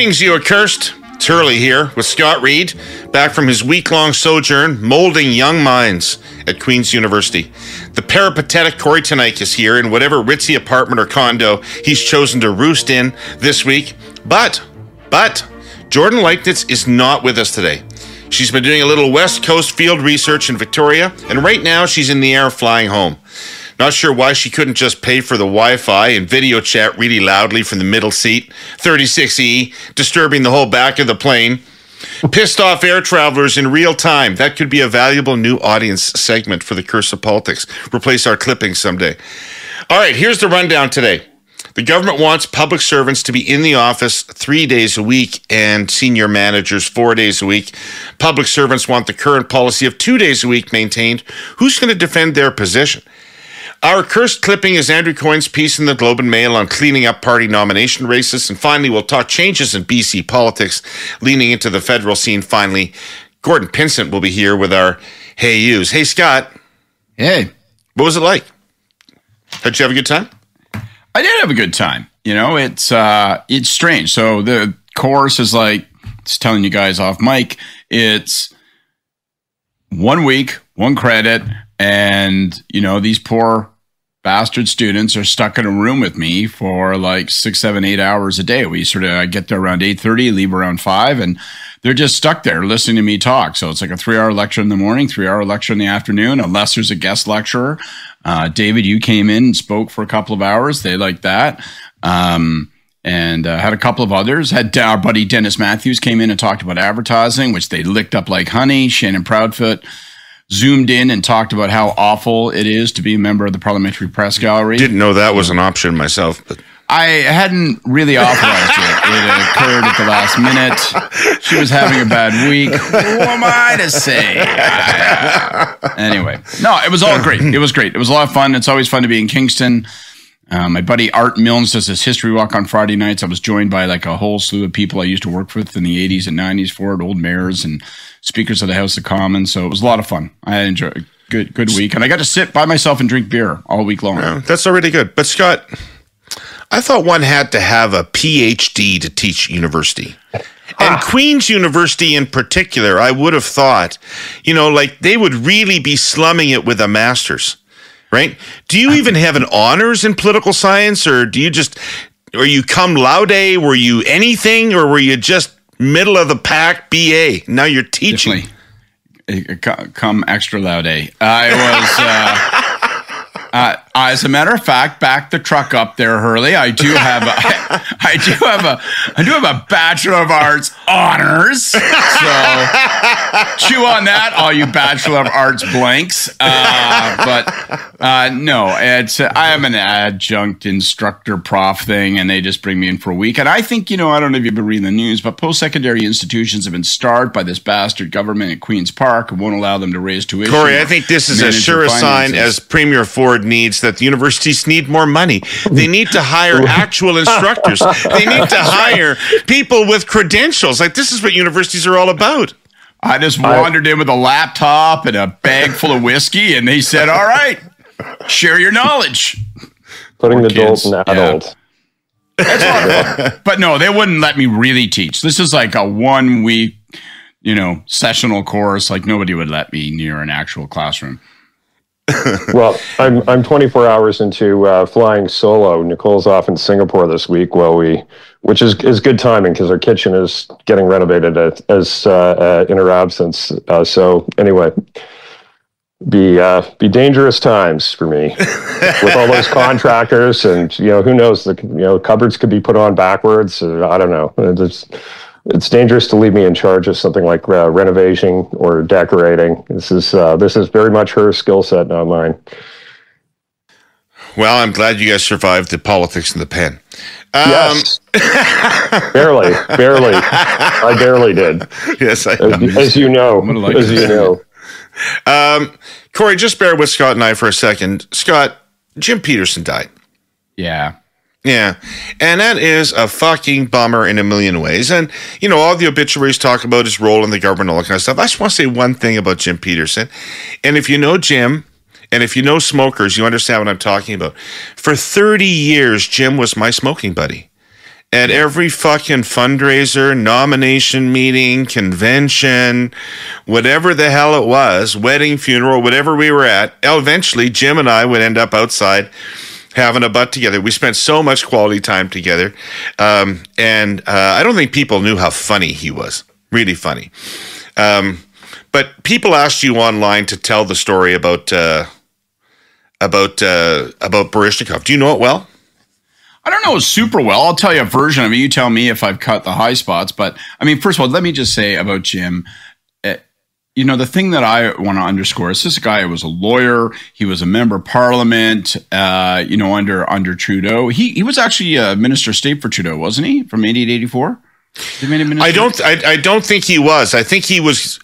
Greetings, you accursed. It's Hurley here with Scott Reed, back from his week-long sojourn molding young minds at Queen's University. The peripatetic Corey Tonight is here in whatever ritzy apartment or condo he's chosen to roost in this week. But, Jordan Leitnitz is not with us today. She's been doing a little West Coast field research in Victoria, and right now she's in the air flying home. Not sure why she couldn't just pay for the Wi-Fi and video chat really loudly from the middle seat, 36E, disturbing the whole back of the plane. Pissed off air travelers in real time. That could be a valuable new audience segment for the Curse of Politics. Replace our clippings someday. All right, here's the rundown today. The government wants public servants to be in the office 3 days a week and senior managers 4 days a week. Public servants want the current policy of 2 days a week maintained. Who's going to defend their position? Our cursed clipping is Andrew Coyne's piece in the Globe and Mail on cleaning up party nomination races. And finally, we'll talk changes in BC politics, leaning into the federal scene. Finally, Gordon Pinsent will be here with our Hey Yous. Hey, Scott. Hey. What was it like? Did you have a good time? I did have a good time. You know, it's strange. So the course is like, it's telling you guys off mic, it's 1 week, 1 credit, and, you know, these poor bastard students are stuck in a room with me for like 6, 7, 8 hours a day. I get there around 8:30, leave around 5, and they're just stuck there listening to me talk. So it's like a 3-hour lecture in the morning, 3-hour lecture in the afternoon, unless there's a guest lecturer. David, you came in and spoke for a couple of hours. They liked that. And had a couple of others. Had our buddy Dennis Matthews came in and talked about advertising, which they licked up like honey. Shannon Proudfoot zoomed in and talked about how awful it is to be a member of the Parliamentary Press Gallery. Didn't know that was an option myself, but I hadn't really authorized it. It occurred at the last minute. She was having a bad week. Who am I to say? Anyway, no, it was all great. It was great. It was a lot of fun. It's always fun to be in Kingston. My buddy Art Milnes does this history walk on Friday nights. I was joined by like a whole slew of people I used to work with in the 80s and 90s for it, old mayors and speakers of the House of Commons. So it was a lot of fun. I enjoyed a good week. And I got to sit by myself and drink beer all week long. Yeah, that's already good. But Scott, I thought one had to have a PhD to teach university. And Queen's University in particular, I would have thought, you know, like they would really be slumming it with a master's. Right? Do you even have an honors in political science, or are you cum laude? Were you anything, or were you just middle of the pack BA? Now you're teaching. Definitely. Come extra laude. I was, as a matter of fact, back the truck up there, Hurley. I do have a Bachelor of Arts honors. So chew on that, all you Bachelor of Arts blanks. No, I am an adjunct instructor prof thing, and they just bring me in for a week. And I think, you know, I don't know if you've been reading the news, but post-secondary institutions have been starved by this bastard government at Queen's Park and won't allow them to raise tuition. Corey, I think this is as sure a sign as Premier Ford needs that the universities need more money. They need to hire actual instructors. They need to hire people with credentials. Like, this is what universities are all about. I just wandered in with a laptop and a bag full of whiskey, and they said, all right, share your knowledge. Putting the adult in adult. That's a lot of fun. But no, they wouldn't let me really teach. This is like a 1 week, you know, sessional course. Like nobody would let me near an actual classroom. Well, I'm 24 hours into flying solo. Nicole's off in Singapore this week, which is good timing because our kitchen is getting renovated in her absence. So anyway, be dangerous times for me with all those contractors, and you know who knows, cupboards could be put on backwards. I don't know. It's dangerous to leave me in charge of something like renovation or decorating. This is very much her skill set, not mine. Well, I'm glad you guys survived the politics in the pen. Yes, barely. I barely did. Yes, I know. As you know. Corey, just bear with Scott and I for a second. Scott, Jim Peterson died. Yeah. Yeah, and that is a fucking bummer in a million ways. And, you know, all the obituaries talk about his role in the government, all that kind of stuff. I just want to say one thing about Jim Peterson. And if you know Jim, and if you know smokers, you understand what I'm talking about. For 30 years, Jim was my smoking buddy. at every fucking fundraiser, nomination meeting, convention, whatever the hell it was, wedding, funeral, whatever we were at. Eventually, Jim and I would end up outside having a butt together. We spent so much quality time together. And I don't think people knew how funny he was. Really funny. But people asked you online to tell the story about Baryshnikov. Do you know it well? I don't know super well. I'll tell you a version of it. You tell me if I've cut the high spots. But I mean, first of all, let me just say about Jim. The thing that I want to underscore is this guy was a lawyer. He was a member of parliament, under Trudeau. He was actually a minister of state for Trudeau, wasn't he? From 88 to 84? I don't think he was. I think he was.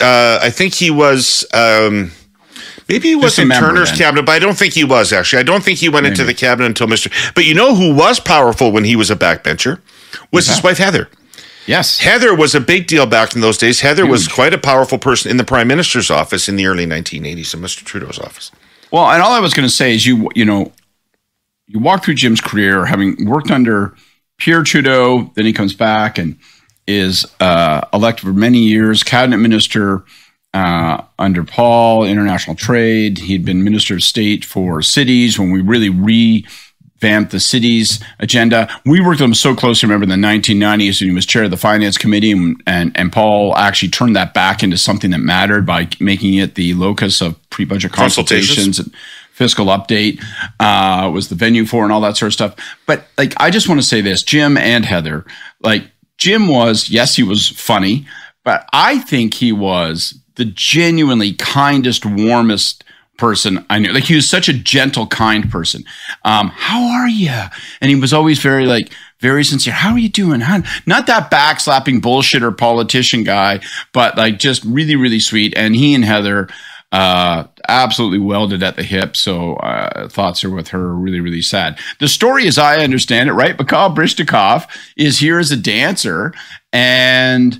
Maybe he was in Turner's cabinet, but I don't think he was, actually. I don't think he went into the cabinet until Mr. But you know who was powerful when he was a backbencher? Was his wife, Heather. Yes. Heather was a big deal back in those days. Heather was quite a powerful person in the Prime Minister's office in the early 1980s, in Mr. Trudeau's office. Well, and all I was going to say is you walk through Jim's career, having worked under Pierre Trudeau, then he comes back and is elected for many years, cabinet minister under Paul, international trade. He'd been Minister of State for cities when we really revamped the cities agenda. We worked with him so closely, remember, in the 1990s, and he was chair of the Finance Committee, and Paul actually turned that back into something that mattered by making it the locus of pre-budget consultations and fiscal update was the venue for and all that sort of stuff. But I just want to say this, Jim and Heather, Jim was, yes, he was funny, but I think he was the genuinely kindest, warmest person I knew. He was such a gentle, kind person. How are you? And he was always very, very sincere. How are you doing? Not that backslapping bullshitter politician guy, but just really, really sweet. And he and Heather absolutely welded at the hip. So thoughts are with her. Really, really sad. The story, as I understand it, right? Mikhail Baryshnikov is here as a dancer and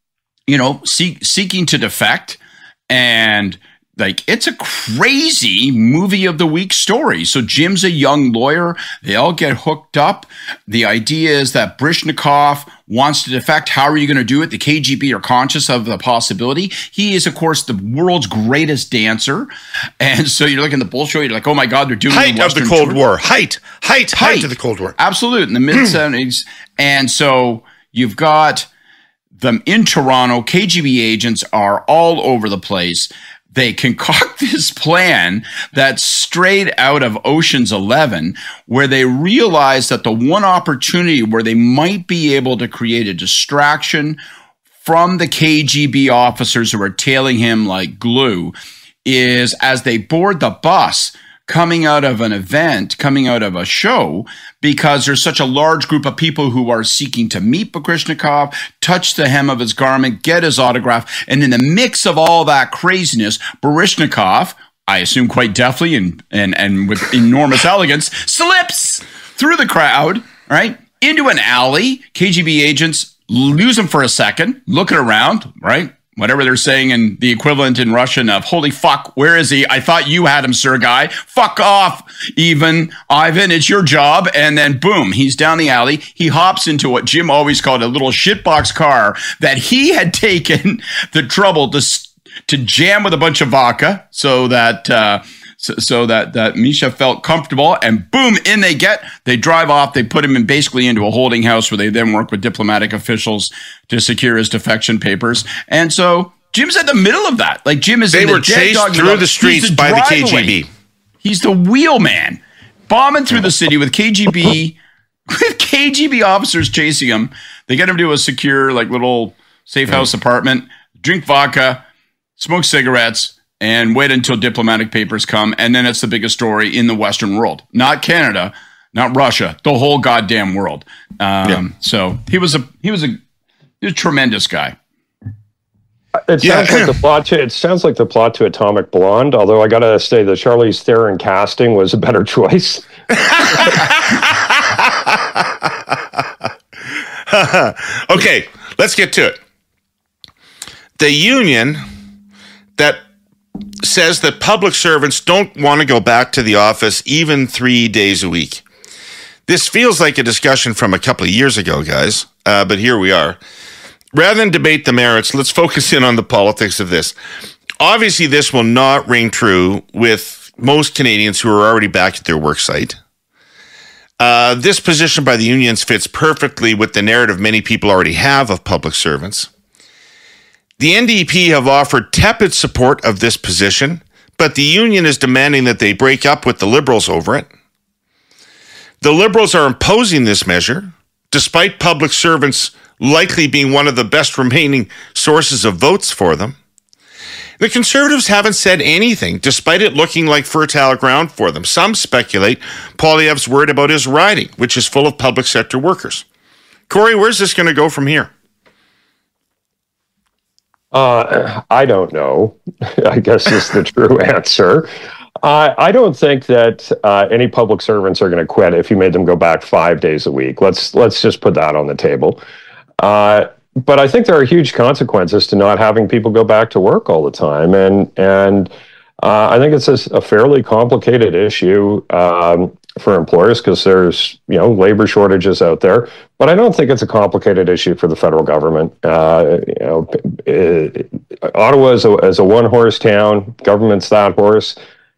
seeking to defect, and it's a crazy movie of the week story. So Jim's a young lawyer. They all get hooked up. The idea is that Baryshnikov wants to defect. How are you going to do it? The KGB are conscious of the possibility. He is, of course, the world's greatest dancer. And so you're looking at the bullshit. You're like, oh my God, they're doing height of the Cold War. Height of the Cold War. Absolutely. In the mid-70s. And so you've got them in Toronto. KGB agents are all over the place. They concoct this plan that's straight out of Ocean's 11, where they realize that the one opportunity where they might be able to create a distraction from the KGB officers who are tailing him like glue is as they board the bus coming out of an event, coming out of a show, because there's such a large group of people who are seeking to meet Baryshnikov, touch the hem of his garment, get his autograph. And in the mix of all that craziness, Baryshnikov, I assume quite deftly and with enormous elegance, slips through the crowd, right, into an alley. KGB agents lose him for a second, looking around, right? Whatever they're saying in the equivalent in Russian of, holy fuck, where is he? I thought you had him, sir, guy. Fuck off, Ivan, it's your job. And then boom, he's down the alley. He hops into what Jim always called a little shitbox car that he had taken the trouble to jam with a bunch of vodka so that Misha felt comfortable, and boom, in they get. They drive off. They put him basically into a holding house where they then work with diplomatic officials to secure his defection papers. And so Jim's at the middle of that. Jim is. They were chased through the streets by the KGB. He's the wheelman, bombing through the city with KGB officers chasing him. They get him to a secure, little safe house apartment, drink vodka, smoke cigarettes, and wait until diplomatic papers come. And then it's the biggest story in the Western world. Not Canada, not Russia, the whole goddamn world. So he was a tremendous guy. It sounds like the plot. It sounds like the plot to Atomic Blonde. Although I gotta say, the Charlize Theron casting was a better choice. Okay, let's get to it. The union that says that public servants don't want to go back to the office even 3 days a week. This feels like a discussion from a couple of years ago, guys, but here we are. Rather than debate the merits, let's focus in on the politics of this. Obviously, this will not ring true with most Canadians who are already back at their worksite. This position by the unions fits perfectly with the narrative many people already have of public servants. The NDP have offered tepid support of this position, but the union is demanding that they break up with the Liberals over it. The Liberals are opposing this measure, despite public servants likely being one of the best remaining sources of votes for them. The Conservatives haven't said anything, despite it looking like fertile ground for them. Some speculate Poilievre's worried about his riding, which is full of public sector workers. Corey, where's this going to go from here? I don't know, I guess is the true answer. I don't think that any public servants are going to quit if you made them go back 5 days a week. Let's just put that on the table. But I think there are huge consequences to not having people go back to work all the time, and I think it's a fairly complicated issue for employers because there's labor shortages out there. But I don't think it's a complicated issue for the federal government. Ottawa is a one-horse town. Government's that horse.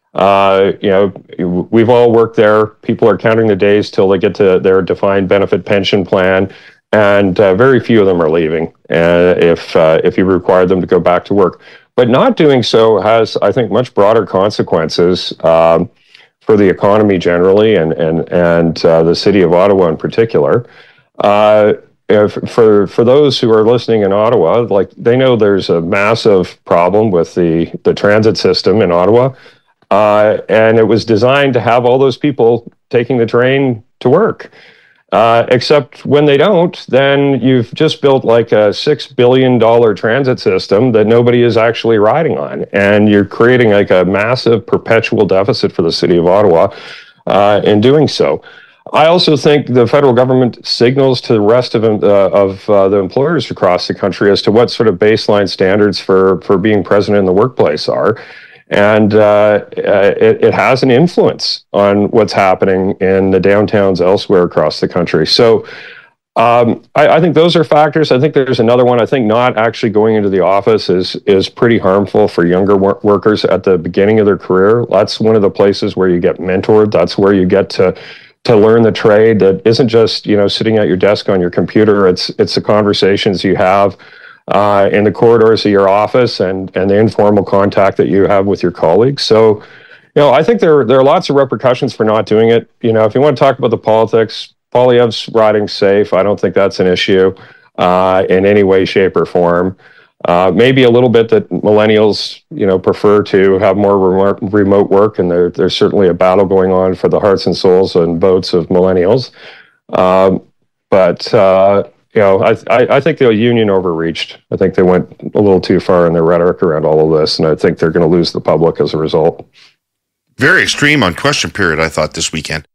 We've all worked there. People are counting the days till they get to their defined benefit pension plan. And very few of them are leaving if you require them to go back to work. But not doing so has, I think, much broader consequences for the economy generally and the city of Ottawa in particular. For those who are listening in Ottawa, they know there's a massive problem with the transit system in Ottawa. And it was designed to have all those people taking the train to work. Except when they don't, then you've just built like a $6 billion transit system that nobody is actually riding on. And you're creating like a massive perpetual deficit for the city of Ottawa in doing so. I also think the federal government signals to the rest of the employers across the country as to what sort of baseline standards for being present in the workplace are. And it has an influence on what's happening in the downtowns elsewhere across the country. So I think those are factors. I think there's another one. I think not actually going into the office is pretty harmful for younger workers at the beginning of their career. That's one of the places where you get mentored. That's where you get to learn the trade that isn't just sitting at your desk on your computer. It's the conversations you have in the corridors of your office and the informal contact that you have with your colleagues. So, I think there are lots of repercussions for not doing it. If you want to talk about the politics, Poilievre's riding safe. I don't think that's an issue in any way, shape, or form. Maybe a little bit that millennials, prefer to have more remote work, and there's certainly a battle going on for the hearts and souls and votes of millennials. I think the union overreached. I think they went a little too far in their rhetoric around all of this, and I think they're going to lose the public as a result. Very extreme on question period, I thought, this weekend.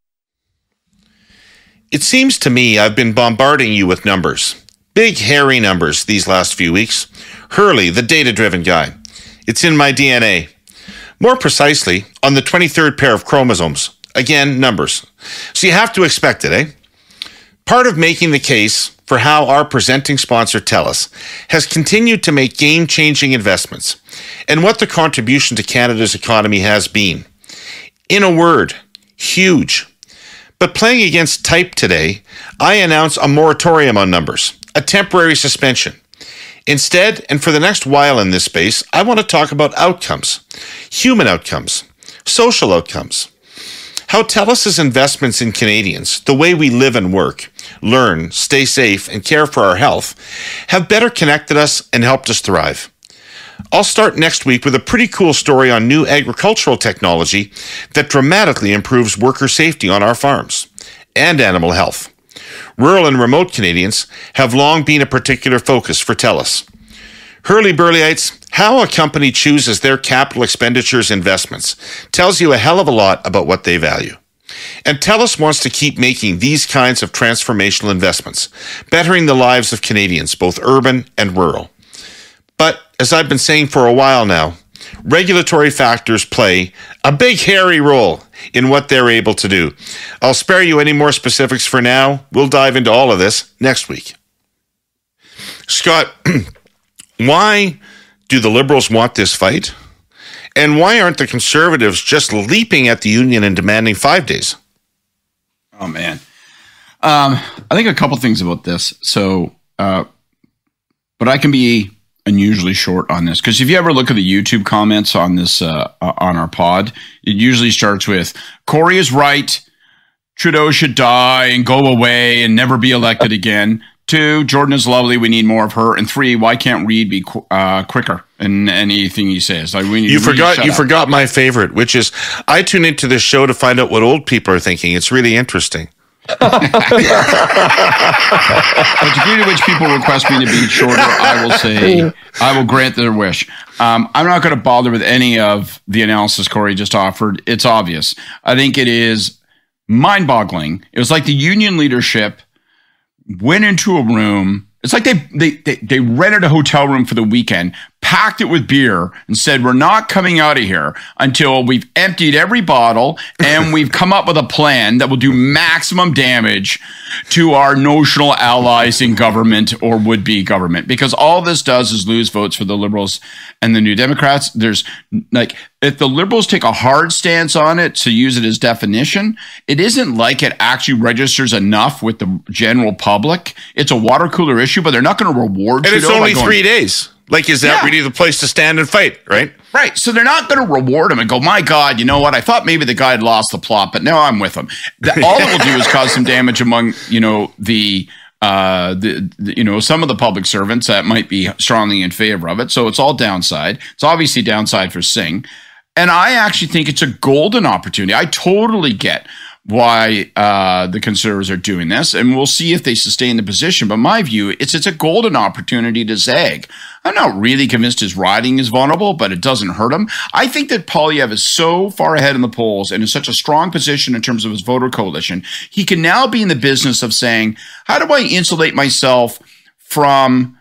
It seems to me I've been bombarding you with numbers. Big, hairy numbers these last few weeks. Hurley, the data-driven guy. It's in my DNA. More precisely, on the 23rd pair of chromosomes. Again, numbers. So you have to expect it, eh? Part of making the case for how our presenting sponsor TELUS has continued to make game-changing investments and what the contribution to Canada's economy has been. In a word, huge. But playing against type today, I announce a moratorium on numbers, a temporary suspension. Instead, and for the next while in this space, I want to talk about outcomes, human outcomes, social outcomes. How TELUS's investments in Canadians, the way we live and work, learn, stay safe, and care for our health, have better connected us and helped us thrive. I'll start next week with a pretty cool story on new agricultural technology that dramatically improves worker safety on our farms and animal health. Rural and remote Canadians have long been a particular focus for TELUS. Hurly-burlyites, how a company chooses their capital expenditures investments tells you a hell of a lot about what they value. And TELUS wants to keep making these kinds of transformational investments, bettering the lives of Canadians, both urban and rural. But, as I've been saying for a while now, regulatory factors play a big hairy role in what they're able to do. I'll spare you any more specifics for now. We'll dive into all of this next week. Scott, why do the Liberals want this fight? And why aren't the Conservatives just leaping at the union and demanding 5 days? Oh, man. I think a couple things about this. So, but I can be unusually short on this, because if you ever look at the YouTube comments on this, on our pod, it usually starts with, Corey is right, Trudeau should die and go away and never be elected again. 2, Jordan is lovely, we need more of her. And 3, why can't Reid be quicker in anything he says? Like, you forgot my favorite, which is, I tune into this show to find out what old people are thinking. It's really interesting. The degree to which people request me to be shorter, I will say, I will grant their wish. I'm not going to bother with any of the analysis Corey just offered. It's obvious. I think it is mind-boggling. It was like the union leadership went into a room. It's like they rented a hotel room for the weekend, packed it with beer, and said, we're not coming out of here until we've emptied every bottle and we've come up with a plan that will do maximum damage to our notional allies in government or would-be government. Because all this does is lose votes for the Liberals and the New Democrats. There's like, if the Liberals take a hard stance on it to use it as definition, it isn't like it actually registers enough with the general public. It's a water cooler issue, but they're not going to reward Trudeau. And it's only 3 days. Like, is that really the place to stand and fight, right? Right. So they're not going to reward him and go, my God, you know what? I thought maybe the guy had lost the plot, but now I'm with him. All it will do is cause some damage among, the some of the public servants that might be strongly in favor of it. So it's all downside. It's obviously downside for Singh. And I actually think it's a golden opportunity. I totally get why the Conservatives are doing this, and we'll see if they sustain the position. But my view, it's a golden opportunity to zag. I'm not really convinced his riding is vulnerable, but it doesn't hurt him. I think that Poilievre is so far ahead in the polls and in such a strong position in terms of his voter coalition, he can now be in the business of saying, how do I insulate myself from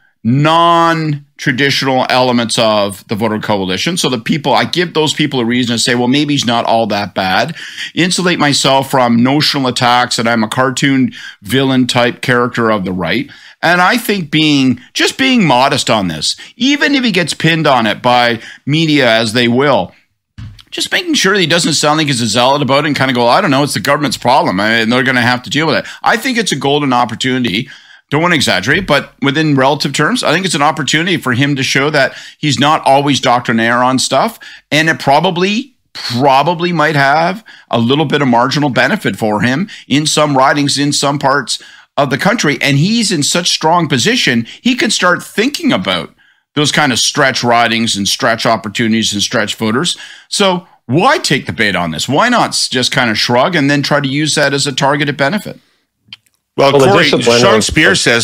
non-traditional elements of the voter coalition? So I give those people a reason to say, well, maybe he's not all that bad. Insulate myself from notional attacks that I'm a cartoon villain type character of the right. And I think being modest on this, even if he gets pinned on it by media as they will, just making sure that he doesn't sound like he's a zealot about it and kind of go, I don't know, it's the government's problem and they're going to have to deal with it. I think it's a golden opportunity. Don't want to exaggerate, but within relative terms, I think it's an opportunity for him to show that he's not always doctrinaire on stuff, and it probably might have a little bit of marginal benefit for him in some ridings in some parts of the country. And he's in such strong position, he could start thinking about those kind of stretch ridings and stretch opportunities and stretch voters. So why take the bait on this? Why not just kind of shrug and then try to use that as a targeted benefit? Well, Corey, Sean Speer says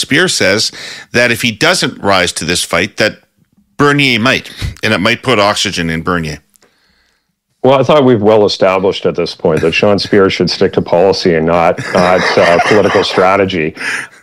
that if he doesn't rise to this fight, that Bernier might, and it might put oxygen in Bernier. Well, I thought we've well established at this point that Sean Speer should stick to policy and not political strategy.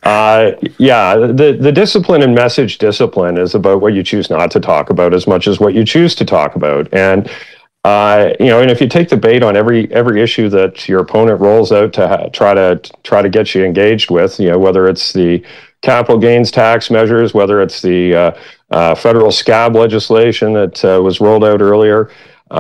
The discipline and message discipline is about what you choose not to talk about as much as what you choose to talk about. And and if you take the bait on every issue that your opponent rolls out to try to get you engaged with, whether it's the capital gains tax measures, whether it's the federal scab legislation that was rolled out earlier,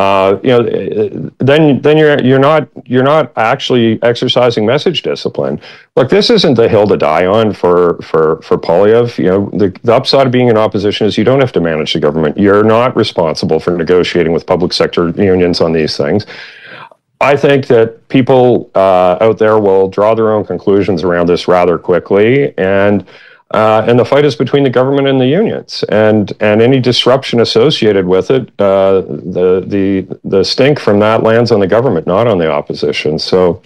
then you're not actually exercising message discipline. Look, this isn't the hill to die on for Poilievre. The upside of being in opposition is you don't have to manage the government. You're not responsible for negotiating with public sector unions on these things. I think that people out there will draw their own conclusions around this rather quickly, and the fight is between the government and the unions, and any disruption associated with it, the stink from that lands on the government, not on the opposition. So,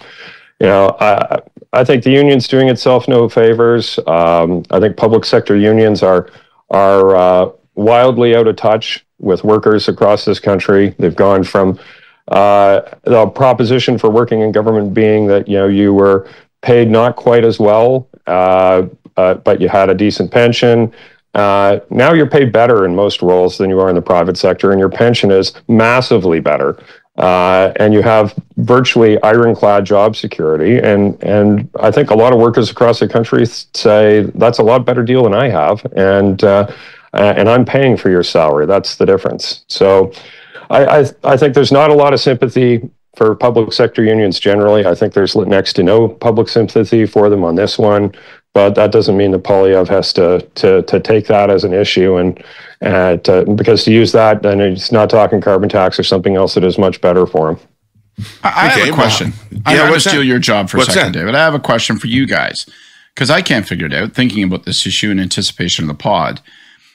I think the union's doing itself no favors. I think public sector unions are wildly out of touch with workers across this country. They've gone from the proposition for working in government being that you were paid not quite as well, but you had a decent pension. Now you're paid better in most roles than you are in the private sector, and your pension is massively better and you have virtually ironclad job security. And I think a lot of workers across the country say that's a lot better deal than I have, and I'm paying for your salary. That's the difference. So I think there's not a lot of sympathy for public sector unions generally. I think there's next to no public sympathy for them on this one. But that doesn't mean that Poilievre has to take that as an issue, and because to use that, then he's not talking carbon tax or something else that is much better for him. I have a question. I'm going to steal your job for a second, David. I have a question for you guys because I can't figure it out. Thinking about this issue in anticipation of the pod,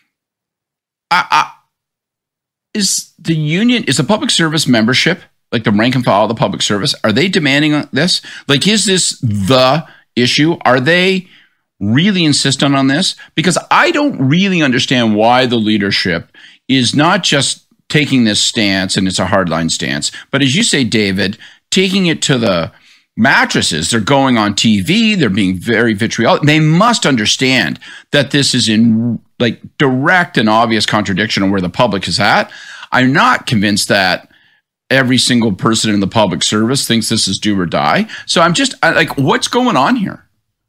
is the public service membership, like the rank and file of the public service, are they demanding this? Like, is this the issue? Are they really insistent on this? Because I don't really understand why the leadership is not just taking this stance, and it's a hardline stance, but as you say, David, taking it to the mattresses. They're going on TV. They're being very vitriolic. They must understand that this is in like direct and obvious contradiction of where the public is at. I'm not convinced that every single person in the public service thinks this is do or die. So I'm just like, what's going on here?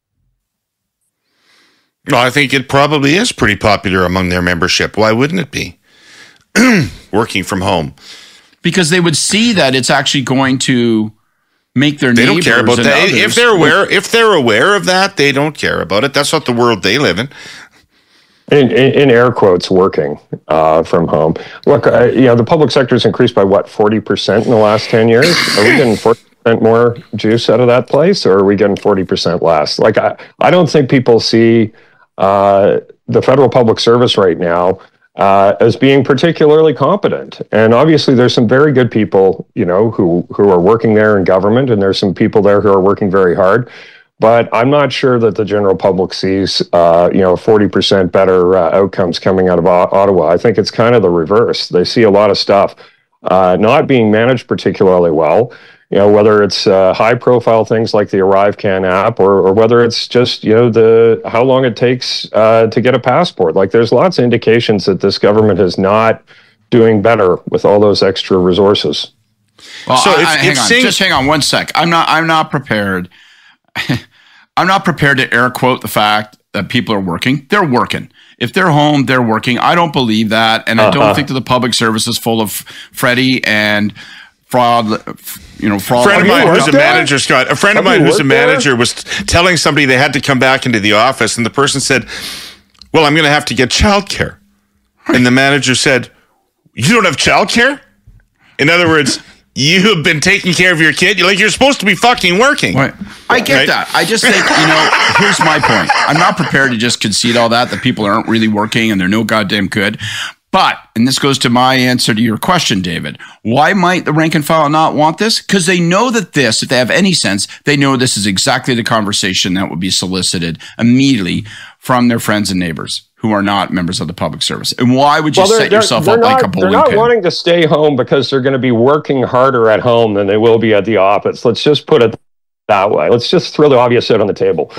Well, I think it probably is pretty popular among their membership. Why wouldn't it be? Working from home. Because they would see that it's actually going to make their neighbors. They don't care about that. If they're aware of that, they don't care about it. That's not the world they live in. In air quotes, working from home. Look, the public sector's increased by 40% in the last 10 years? Are we getting 40% more juice out of that place, or are we getting 40% less? Like, I don't think people see the federal public service right now as being particularly competent. And obviously there's some very good people, who are working there in government, and there's some people there who are working very hard. But I'm not sure that the general public sees, 40% better outcomes coming out of Ottawa. I think it's kind of the reverse. They see a lot of stuff not being managed particularly well. Whether it's high-profile things like the ArriveCan app, or whether it's just how long it takes to get a passport. Like, there's lots of indications that this government is not doing better with all those extra resources. Well, so hang on 1 sec. I'm not prepared. I'm not prepared to air quote the fact that people are working. They're working. If they're home, they're working. I don't believe that, and I don't think that the public service is full of Freddie and fraud. Fraud. A friend of mine who's a manager, Scott. A friend of mine who's a manager was telling somebody they had to come back into the office, and the person said, "Well, I'm going to have to get childcare," and the manager said, "You don't have childcare?" In other words, you have been taking care of your kid. You're supposed to be fucking working. Right. I get that. I just think, here's my point. I'm not prepared to just concede all that people aren't really working and they're no goddamn good. But, and this goes to my answer to your question, David, why might the rank and file not want this? Because they know that if they have any sense, they know this is exactly the conversation that would be solicited immediately from their friends and neighbors who are not members of the public service. And why would you set yourself up like a bowling pin? They're not wanting to stay home because they're going to be working harder at home than they will be at the office. Let's just put it that way. Let's just throw the obvious out on the table.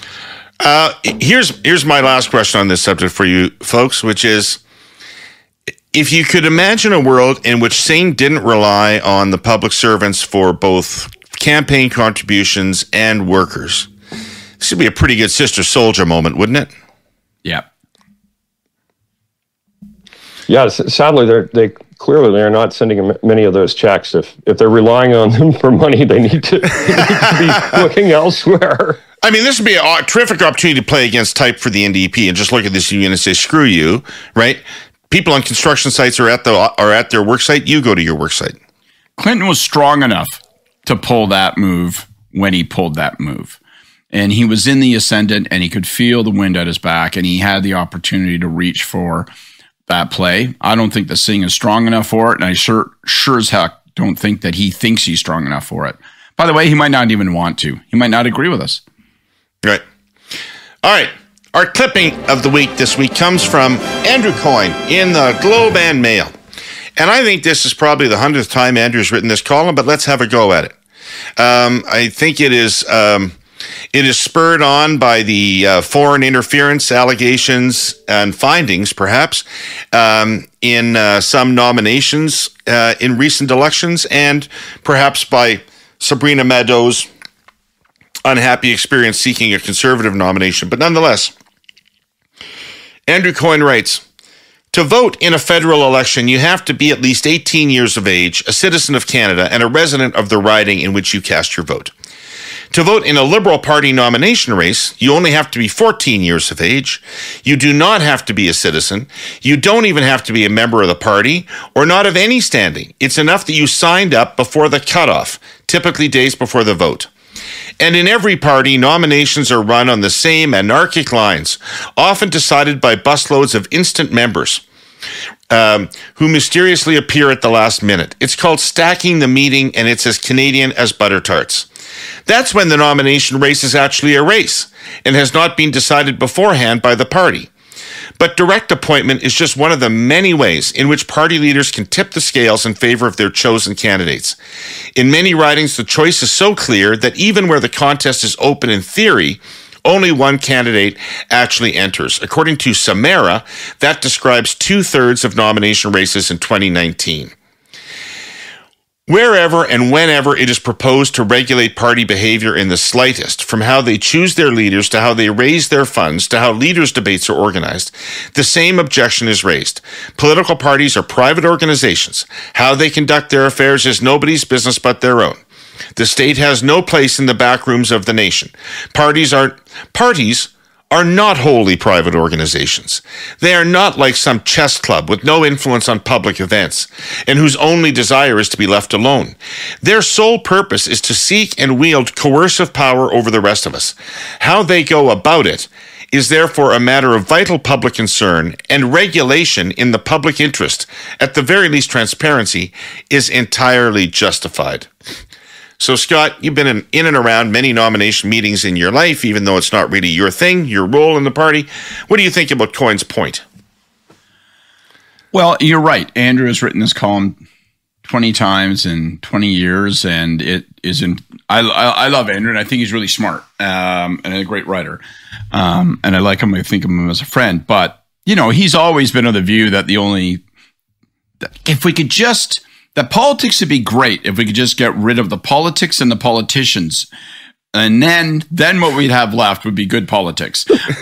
Here's my last question on this subject for you folks, which is, if you could imagine a world in which Singh didn't rely on the public servants for both campaign contributions and workers, this would be a pretty good Sister Soldier moment, wouldn't it? Yeah. Yeah, sadly, they're not sending many of those checks. If they're relying on them for money, they need to be looking elsewhere. I mean, this would be a terrific opportunity to play against type for the NDP and just look at this union and say, screw you, right? People on construction sites are at their work site. You go to your work site. Clinton was strong enough to pull that move when he pulled that move. And he was in the ascendant and he could feel the wind at his back and he had the opportunity to reach for that play. I don't think that Singh is strong enough for it. And I sure as heck don't think that he thinks he's strong enough for it. By the way, he might not even want to. He might not agree with us. Right. All right. Our clipping of the week this week comes from Andrew Coyne in the Globe and Mail. And I think this is probably the 100th time Andrew's written this column, but let's have a go at it. I think it's It is spurred on by the foreign interference allegations and findings, perhaps, in some nominations in recent elections, and perhaps by Sabrina Mado's unhappy experience seeking a Conservative nomination. But nonetheless, Andrew Coyne writes, to vote in a federal election, you have to be at least 18 years of age, a citizen of Canada, and a resident of the riding in which you cast your vote. To vote in a Liberal Party nomination race, you only have to be 14 years of age. You do not have to be a citizen. You don't even have to be a member of the party or not of any standing. It's enough that you signed up before the cutoff, typically days before the vote. And in every party, nominations are run on the same anarchic lines, often decided by busloads of instant members who mysteriously appear at the last minute. It's called stacking the meeting, and it's as Canadian as butter tarts. That's when the nomination race is actually a race and has not been decided beforehand by the party. But direct appointment is just one of the many ways in which party leaders can tip the scales in favor of their chosen candidates. In many ridings, the choice is so clear that even where the contest is open in theory, only one candidate actually enters. According to Samara, that describes 2/3 of nomination races in 2019. Wherever and whenever it is proposed to regulate party behavior in the slightest, from how they choose their leaders to how they raise their funds to how leaders' debates are organized, the same objection is raised. Political parties are private organizations. How they conduct their affairs is nobody's business but their own. The state has no place in the back rooms of the nation. Parties are not wholly private organizations. They are not like some chess club with no influence on public events and whose only desire is to be left alone. Their sole purpose is to seek and wield coercive power over the rest of us. How they go about it is therefore a matter of vital public concern, and regulation in the public interest, at the very least transparency, is entirely justified. So, Scott, you've been in and around many nomination meetings in your life, even though it's not really your thing, your role in the party. What do you think about Coyne's point? Well, you're right. Andrew has written this column 20 times in 20 years, and it isn't. I love Andrew, and I think he's really smart and a great writer. And I like him. I think of him as a friend. But, he's always been of the view that if we could just... that politics would be great if we could just get rid of the politics and the politicians. And then what we'd have left would be good politics.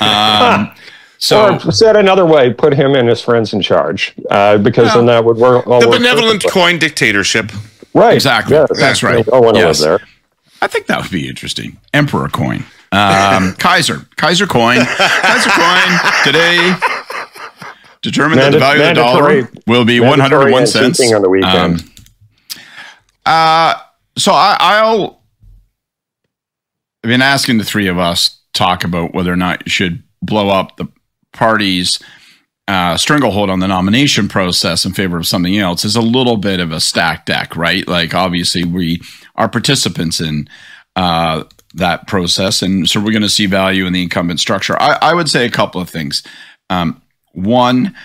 Or said another way, put him and his friends in charge, because then that would work. The benevolent Coyne dictatorship. Right. Exactly. Yeah, that's right. I want to live there. I think that would be interesting. Emperor Coyne. Kaiser Coyne. Kaiser Coyne today determined that the value of the dollar will be 101 cents. On the weekend. So I've been asking the three of us talk about whether or not you should blow up the party's stranglehold on the nomination process in favor of something else. Is a little bit of a stacked deck, right? Like, obviously we are participants in that process, and so we're going to see value in the incumbent structure. I would say a couple of things. One,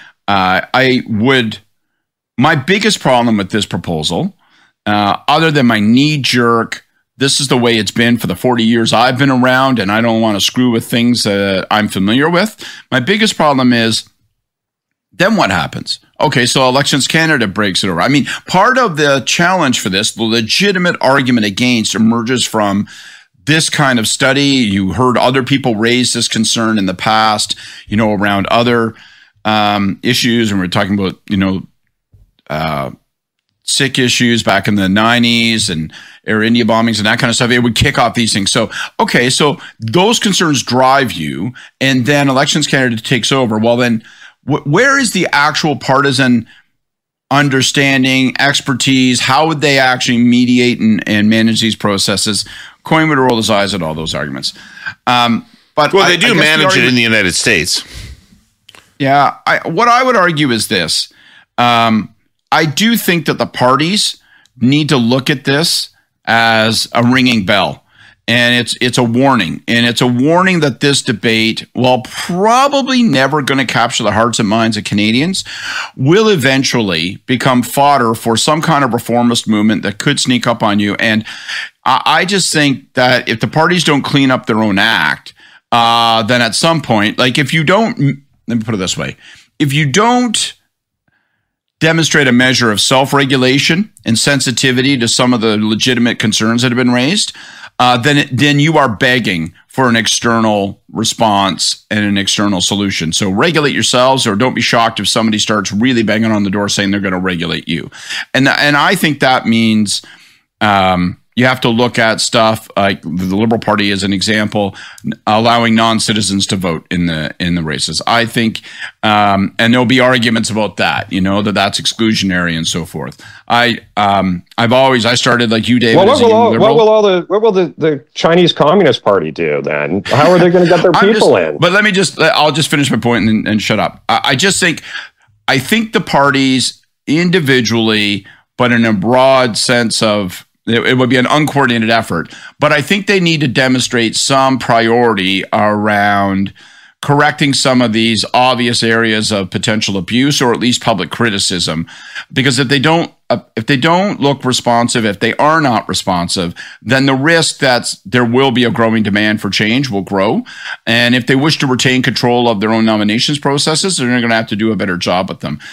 my biggest problem with this proposal, other than my knee-jerk, this is the way it's been for the 40 years I've been around, and I don't want to screw with things that I'm familiar with. My biggest problem is, then what happens? Okay, so Elections Canada breaks it over. I mean, part of the challenge for this, the legitimate argument against, emerges from this kind of study. You heard other people raise this concern in the past, around other issues, and we're talking about, sick issues back in the 90s and Air India bombings and that kind of stuff. It would kick off these things. So, okay, so those concerns drive you, and then Elections Canada takes over. Well, then where is the actual partisan understanding, expertise? How would they actually mediate and manage these processes? Coyne would roll his eyes at all those arguments. But they do manage it in the United States. Yeah. What I would argue is this. I do think that the parties need to look at this as a ringing bell. And it's a warning. And it's a warning that this debate, while probably never going to capture the hearts and minds of Canadians, will eventually become fodder for some kind of reformist movement that could sneak up on you. And I just think that if the parties don't clean up their own act, then at some point, like if you don't, let me put it this way, if you don't demonstrate a measure of self-regulation and sensitivity to some of the legitimate concerns that have been raised, then you are begging for an external response and an external solution. So regulate yourselves, or don't be shocked if somebody starts really banging on the door saying they're going to regulate you. And I think that means you have to look at stuff like the Liberal Party as an example, allowing non-citizens to vote in the races. I think, and there'll be arguments about that, that's exclusionary and so forth. I started like you, David. Well, what will the Chinese Communist Party do then? How are they going to get their people in? But I'll just finish my point and shut up. I think the parties individually, but in a broad sense of, it would be an uncoordinated effort, but I think they need to demonstrate some priority around correcting some of these obvious areas of potential abuse, or at least public criticism. Because if they don't look responsive, if they are not responsive, then the risk that there will be a growing demand for change will grow. And if they wish to retain control of their own nominations processes, they're going to have to do a better job with them.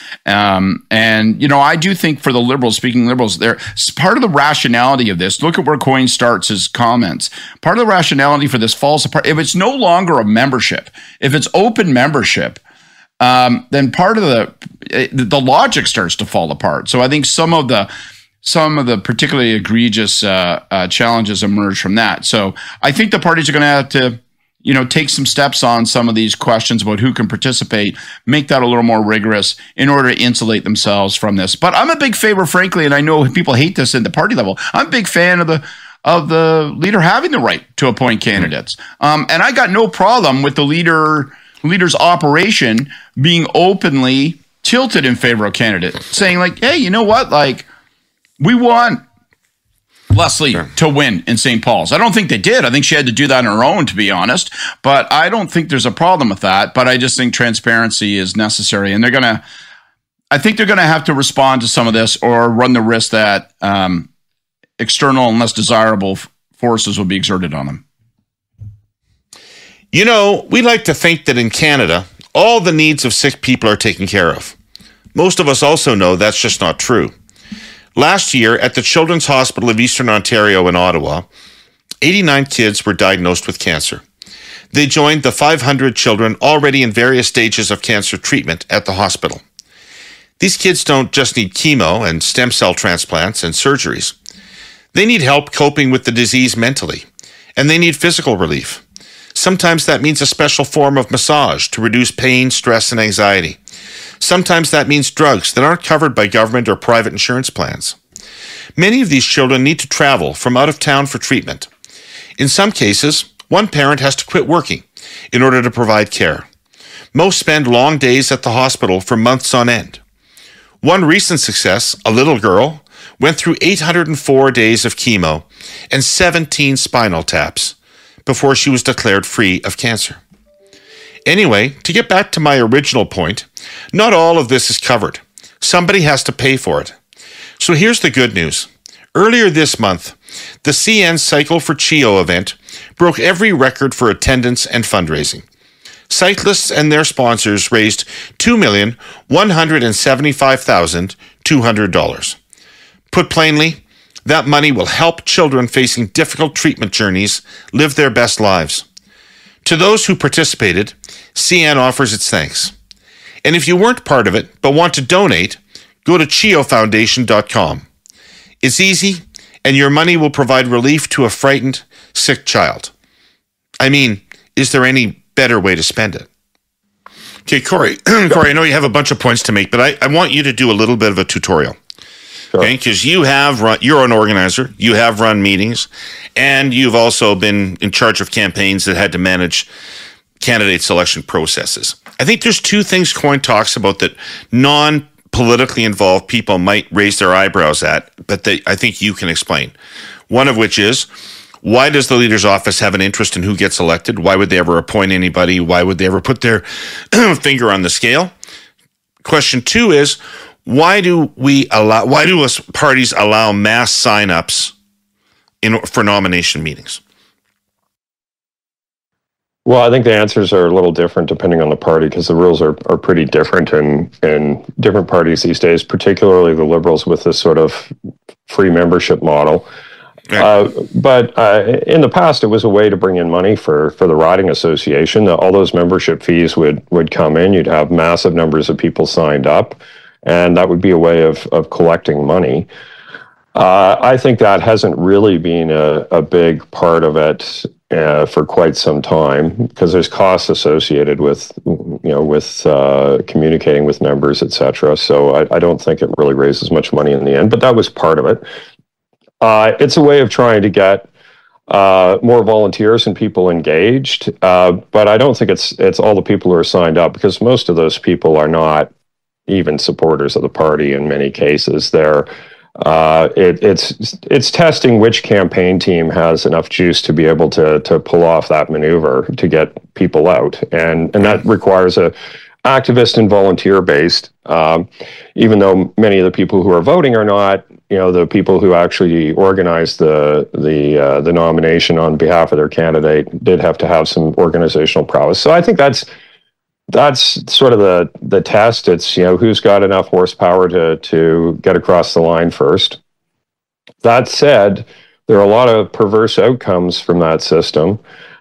I do think for the Liberals, speaking Liberals, part of the rationality of this, look at where Coyne starts his comments. Part of the rationality for this falls apart. If it's no longer a membership, if it's open membership, then part of the logic starts to fall apart. So I think some of the particularly egregious challenges emerge from that. So I think the parties are going to have to, take some steps on some of these questions about who can participate, make that a little more rigorous in order to insulate themselves from this. But I'm a big favor, frankly, and I know people hate this at the party level. I'm a big fan of the leader having the right to appoint candidates, and I got no problem with the leader's operation being openly tilted in favor of candidate, saying like, hey, you know what? Like, we want Leslie to win in St. Paul's. I don't think they did. I think she had to do that on her own, to be honest. But I don't think there's a problem with that. But I just think transparency is necessary. And I think they're going to have to respond to some of this, or run the risk that external and less desirable forces will be exerted on them. We like to think that in Canada, all the needs of sick people are taken care of. Most of us also know that's just not true. Last year, at the Children's Hospital of Eastern Ontario in Ottawa, 89 kids were diagnosed with cancer. They joined the 500 children already in various stages of cancer treatment at the hospital. These kids don't just need chemo and stem cell transplants and surgeries. They need help coping with the disease mentally, and they need physical relief. Sometimes that means a special form of massage to reduce pain, stress, and anxiety. Sometimes that means drugs that aren't covered by government or private insurance plans. Many of these children need to travel from out of town for treatment. In some cases, one parent has to quit working in order to provide care. Most spend long days at the hospital for months on end. One recent success, a little girl, went through 804 days of chemo and 17 spinal taps before she was declared free of cancer. Anyway, to get back to my original point, not all of this is covered. Somebody has to pay for it. So here's the good news. Earlier this month, the CN Cycle for CHEO event broke every record for attendance and fundraising. Cyclists and their sponsors raised $2,175,200. Put plainly, that money will help children facing difficult treatment journeys live their best lives. To those who participated, CN offers its thanks. And if you weren't part of it but want to donate, go to cheofoundation.com. It's easy, and your money will provide relief to a frightened, sick child. I mean, is there any better way to spend it? Okay, Corey, I know you have a bunch of points to make, but I want you to do a little bit of a tutorial. Sure. Okay, because you're an organizer, you have run meetings, and you've also been in charge of campaigns that had to manage candidate selection processes. I think there's two things Coyne talks about that non-politically involved people might raise their eyebrows at, but I think you can explain. One of which is, Why does the leader's office have an interest in who gets elected? Why would they ever appoint anybody? Why would they ever put their finger on the scale? Question 2 is, why do us parties allow mass sign-ups for nomination meetings? Well, I think the answers are a little different depending on the party, because the rules are pretty different in different parties these days, particularly the Liberals with this sort of free membership model. Right. But in the past, it was a way to bring in money for the riding association. All those membership fees would come in. You'd have massive numbers of people signed up, and that would be a way of collecting money. I think that hasn't really been a big part of it for quite some time, because there's costs associated with communicating with members, etc. So I don't think it really raises much money in the end, but that was part of it. It's a way of trying to get more volunteers and people engaged, but I don't think it's all the people who are signed up, because most of those people are not even supporters of the party in many cases. It's testing which campaign team has enough juice to be able to pull off that maneuver to get people out, and that requires a activist and volunteer based. Even though many of the people who are voting are not, the people who actually organized the nomination on behalf of their candidate did have to have some organizational prowess. So I think that's sort of the test. It's, who's got enough horsepower to get across the line first. That said, there are a lot of perverse outcomes from that system.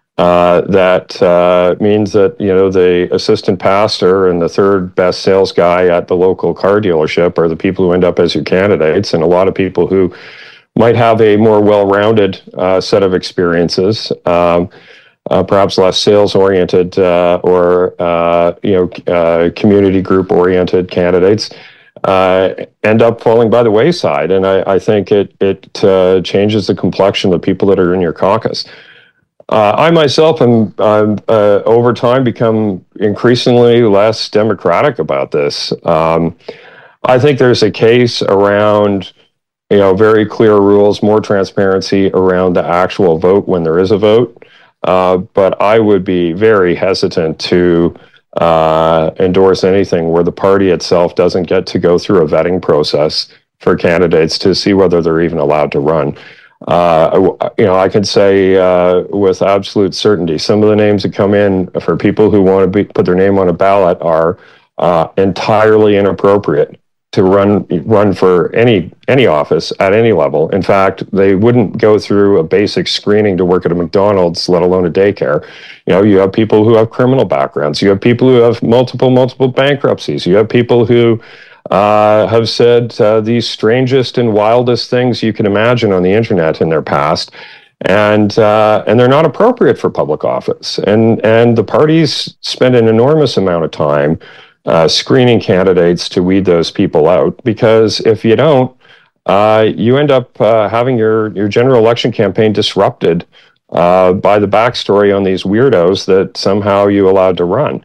That means that, the assistant pastor and the third best sales guy at the local car dealership are the people who end up as your candidates, and a lot of people who might have a more well-rounded set of experiences, perhaps less sales-oriented or community group-oriented candidates, end up falling by the wayside. And I think it changes the complexion of the people that are in your caucus. I myself am over time become increasingly less democratic about this. I think there's a case around, very clear rules, more transparency around the actual vote when there is a vote. But I would be very hesitant to endorse anything where the party itself doesn't get to go through a vetting process for candidates to see whether they're even allowed to run. I can say with absolute certainty, some of the names that come in for people who want to put their name on a ballot are entirely inappropriate to run for any office at any level. In fact, they wouldn't go through a basic screening to work at a McDonald's, let alone a daycare. You have people who have criminal backgrounds. You have people who have multiple bankruptcies. You have people who have said the strangest and wildest things you can imagine on the internet in their past, and they're not appropriate for public office. And the parties spend an enormous amount of time screening candidates to weed those people out, because if you don't, you end up having your general election campaign disrupted by the backstory on these weirdos that somehow you allowed to run.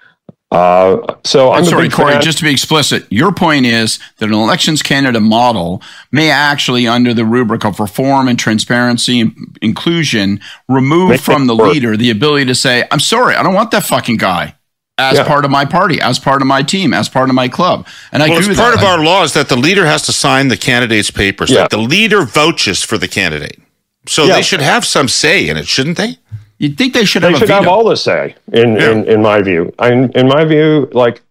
I'm sorry, Corey, just to be explicit, your point is that an Elections Canada model may actually, under the rubric of reform and transparency and inclusion, remove from the leader the ability to say, I'm sorry, I don't want that fucking guy as part of my party, as part of my team, as part of my club. And I agree with part of our law is that the leader has to sign the candidate's papers. Yeah. Like the leader vouches for the candidate. So they should have some say in it, shouldn't they? You'd think they should have a veto. They should have all the say, in my view. In my view, look,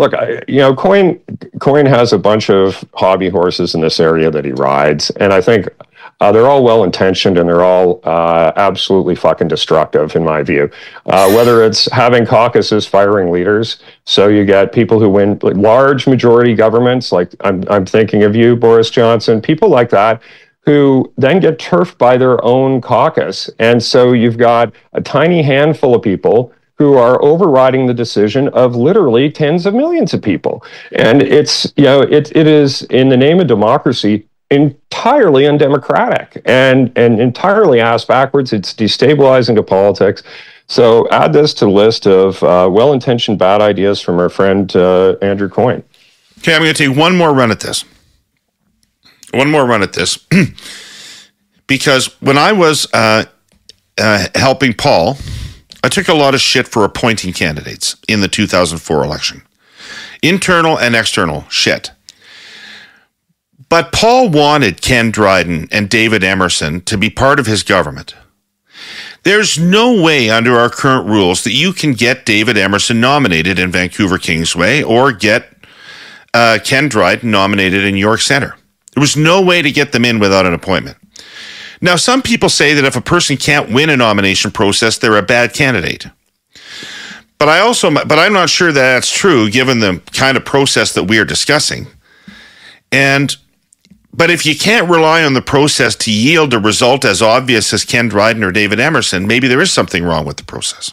Coyne has a bunch of hobby horses in this area that he rides, and I think they're all well-intentioned and they're all absolutely fucking destructive, in my view. Whether it's having caucuses firing leaders, so you get people who win large majority governments, like I'm thinking of you, Boris Johnson, people like that, who then get turfed by their own caucus. And so you've got a tiny handful of people who are overriding the decision of literally tens of millions of people. And it is, in the name of democracy, entirely undemocratic and entirely ass backwards. It's destabilizing to politics. So add this to the list of well-intentioned bad ideas from our friend Andrew Coyne. Okay, I'm going to take one more run at this. because when I was helping Paul, I took a lot of shit for appointing candidates in the 2004 election. Internal and external shit. But Paul wanted Ken Dryden and David Emerson to be part of his government. There's no way under our current rules that you can get David Emerson nominated in Vancouver Kingsway or get Ken Dryden nominated in York Centre. There was no way to get them in without an appointment. Now, some people say that if a person can't win a nomination process, they're a bad candidate. But I'm not sure that that's true given the kind of process that we are discussing. But if you can't rely on the process to yield a result as obvious as Ken Dryden or David Emerson, maybe there is something wrong with the process.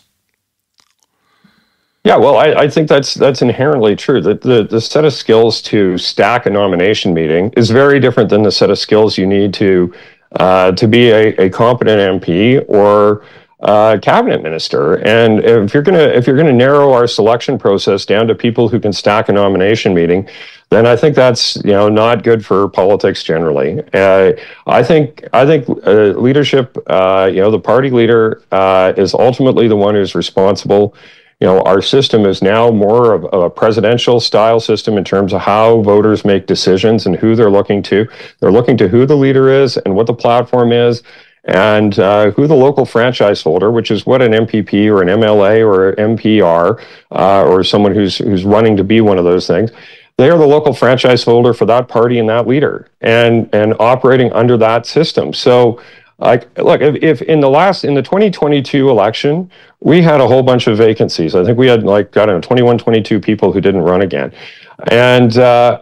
Yeah, well, I think that's inherently true. That the set of skills to stack a nomination meeting is very different than the set of skills you need to be a competent MP or cabinet minister. And if you're gonna narrow our selection process down to people who can stack a nomination meeting, then I think that's not good for politics generally. I think leadership, the party leader is ultimately the one who's responsible. Our system is now more of a presidential style system in terms of how voters make decisions and who they're looking to. They're looking to who the leader is and what the platform is, and who the local franchise holder, which is what an MPP or an MLA or an MPR or someone who's running to be one of those things. They are the local franchise holder for that party and that leader, and operating under that system. So, look, if in the 2022 election, we had a whole bunch of vacancies. I think we had 21, 22 people who didn't run again, and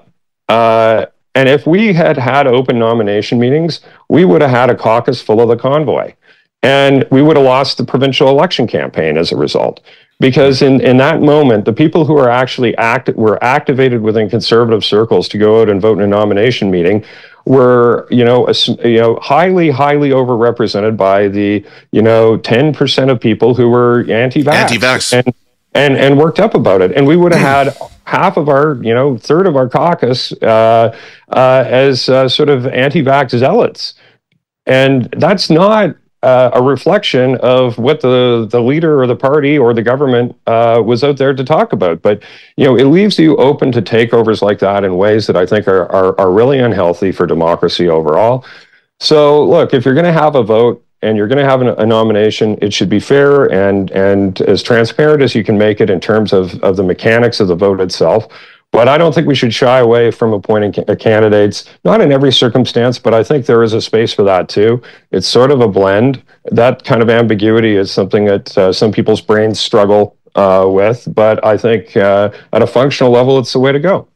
if we had open nomination meetings, we would have had a caucus full of the convoy, and we would have lost the provincial election campaign as a result. Because in that moment, the people who are actually were activated within conservative circles to go out and vote in a nomination meeting were, highly overrepresented by the, 10% of people who were anti-vax. And worked up about it. And we would have had half of our, third of our caucus as sort of anti-vax zealots. And that's not a reflection of what the leader or the party or the government was out there to talk about. But, it leaves you open to takeovers like that in ways that I think are really unhealthy for democracy overall. So, look, if you're going to have a vote and you're going to have a nomination, it should be fair and as transparent as you can make it in terms of the mechanics of the vote itself. But I don't think we should shy away from appointing candidates, not in every circumstance, but I think there is a space for that too. It's sort of a blend. That kind of ambiguity is something that some people's brains struggle with, but I think at a functional level, it's the way to go.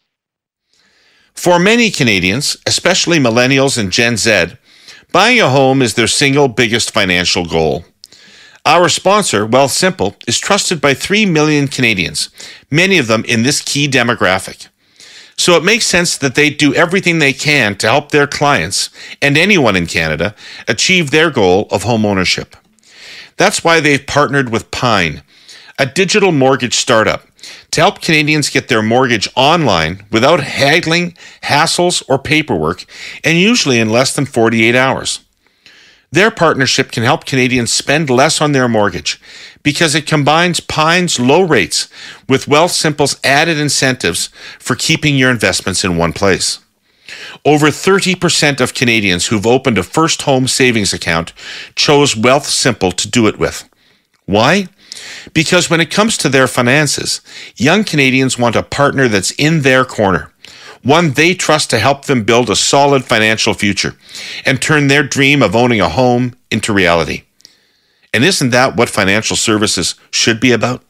For many Canadians, especially millennials and Gen Z, buying a home is their single biggest financial goal. Our sponsor, Wealthsimple, is trusted by 3 million Canadians, many of them in this key demographic. So it makes sense that they do everything they can to help their clients and anyone in Canada achieve their goal of home ownership. That's why they've partnered with Pine, a digital mortgage startup, to help Canadians get their mortgage online without haggling, hassles, or paperwork, and usually in less than 48 hours. Their partnership can help Canadians spend less on their mortgage because it combines Pine's low rates with Wealthsimple's added incentives for keeping your investments in one place. Over 30% of Canadians who've opened a first home savings account chose Wealthsimple to do it with. Why? Because when it comes to their finances, young Canadians want a partner that's in their corner, one they trust to help them build a solid financial future and turn their dream of owning a home into reality. And isn't that what financial services should be about?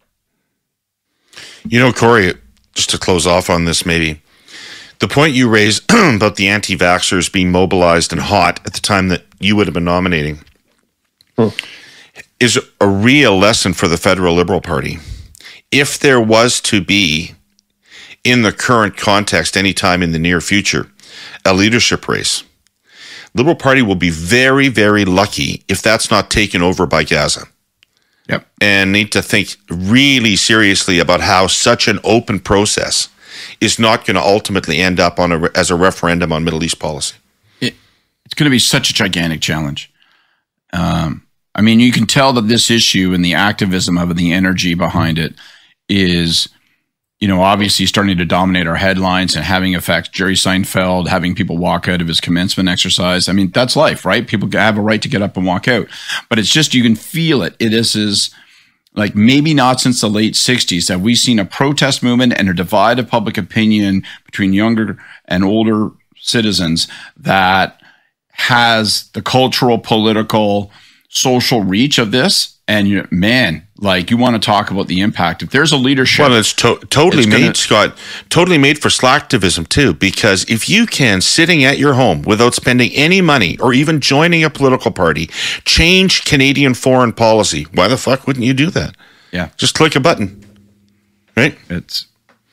Corey, just to close off on this maybe, the point you raised about the anti-vaxxers being mobilized and hot at the time that you would have been nominating is a real lesson for the federal Liberal Party. If there was to be, in the current context, anytime in the near future, a leadership race, Liberal Party will be very, very lucky if that's not taken over by Gaza. Yep. And need to think really seriously about how such an open process is not going to ultimately end up as a referendum on Middle East policy. It's going to be such a gigantic challenge. I mean, you can tell that this issue and the activism of it, the energy behind it is, obviously starting to dominate our headlines and having effects. Jerry Seinfeld having people walk out of his commencement exercise. I mean, that's life, right? People have a right to get up and walk out, but it's just, you can feel it. It is like maybe not since the late 60s that we've seen a protest movement and a divide of public opinion between younger and older citizens that has the cultural, political, social reach of this. And you want to talk about the impact. If there's a leadership, well, it's totally made, Scott, totally made for slacktivism too. Because if you can, sitting at your home without spending any money or even joining a political party, change Canadian foreign policy, why the fuck wouldn't you do that? Yeah, just click a button, right? It's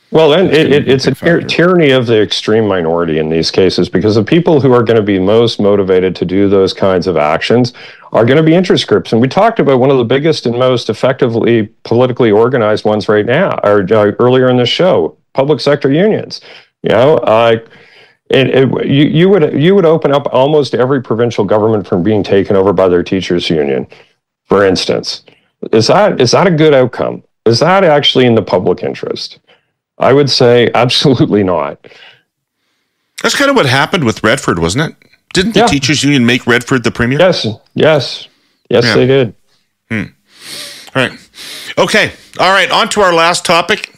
a tyranny of the extreme minority in these cases, because the people who are going to be most motivated to do those kinds of actions are going to be interest groups. And we talked about one of the biggest and most effectively politically organized ones right now, or earlier in the show, public sector unions. You would open up almost every provincial government from being taken over by their teachers' union, for instance. Is that a good outcome? Is that actually in the public interest? I would say absolutely not. That's kind of what happened with Redford, wasn't it? Didn't the teachers union make Redford the premier? Yes, they did. All right. Okay. All right. On to our last topic.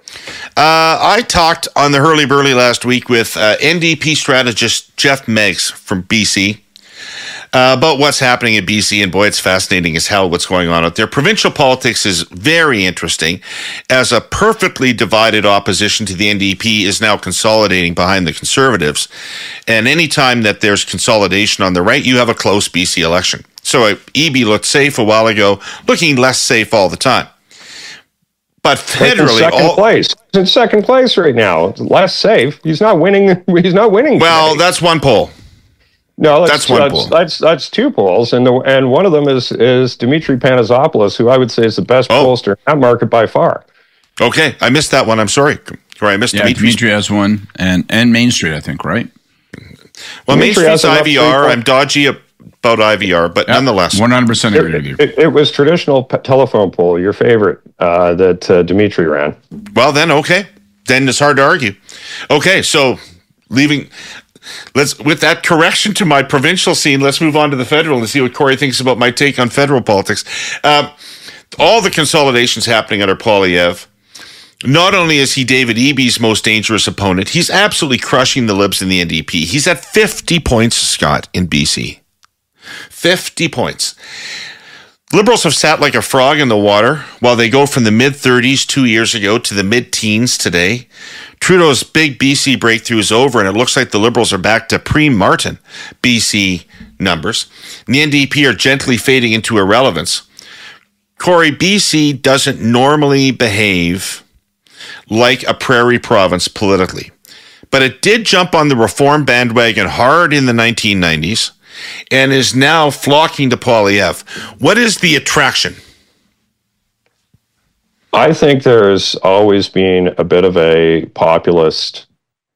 I talked on the Hurly Burly last week with NDP strategist Jeff Meggs from BC about what's happening in BC, and boy, it's fascinating as hell what's going on out there. Provincial politics is very interesting, as a perfectly divided opposition to the NDP is now consolidating behind the Conservatives, and anytime that there's consolidation on the right, you have a close BC election. So EB looked safe a while ago, looking less safe all the time. But federally, he's in second place right now. Less safe. He's not winning. Well, today. That's one poll. No, that's one poll. That's two polls, and one of them is Dimitri Panagopoulos, who I would say is the best pollster in that market by far. Okay, I missed that one. I'm sorry. I missed Dimitri has one, and Main Street, I think, right? Well, Main Street's IVR. I'm dodgy about IVR, but nonetheless, 100% agree with you. It was traditional telephone poll, your favorite, that Dimitri ran. Well, then okay, then it's hard to argue. Okay, so with that correction to my provincial scene, let's move on to the federal and see what Corey thinks about my take on federal politics. All the consolidations happening under Poilievre. Not only is he David Eby's most dangerous opponent, he's absolutely crushing the Libs in the NDP. He's at 50 points, Scott, in BC. 50 points. Liberals have sat like a frog in the water while they go from the mid-30s 2 years ago to the mid-teens today. Trudeau's big BC breakthrough is over, and it looks like the Liberals are back to pre-Martin BC numbers. And the NDP are gently fading into irrelevance. Corey, BC doesn't normally behave like a prairie province politically, but it did jump on the reform bandwagon hard in the 1990s and is now flocking to Poilievre. What is the attraction? I think there's always been a bit of a populist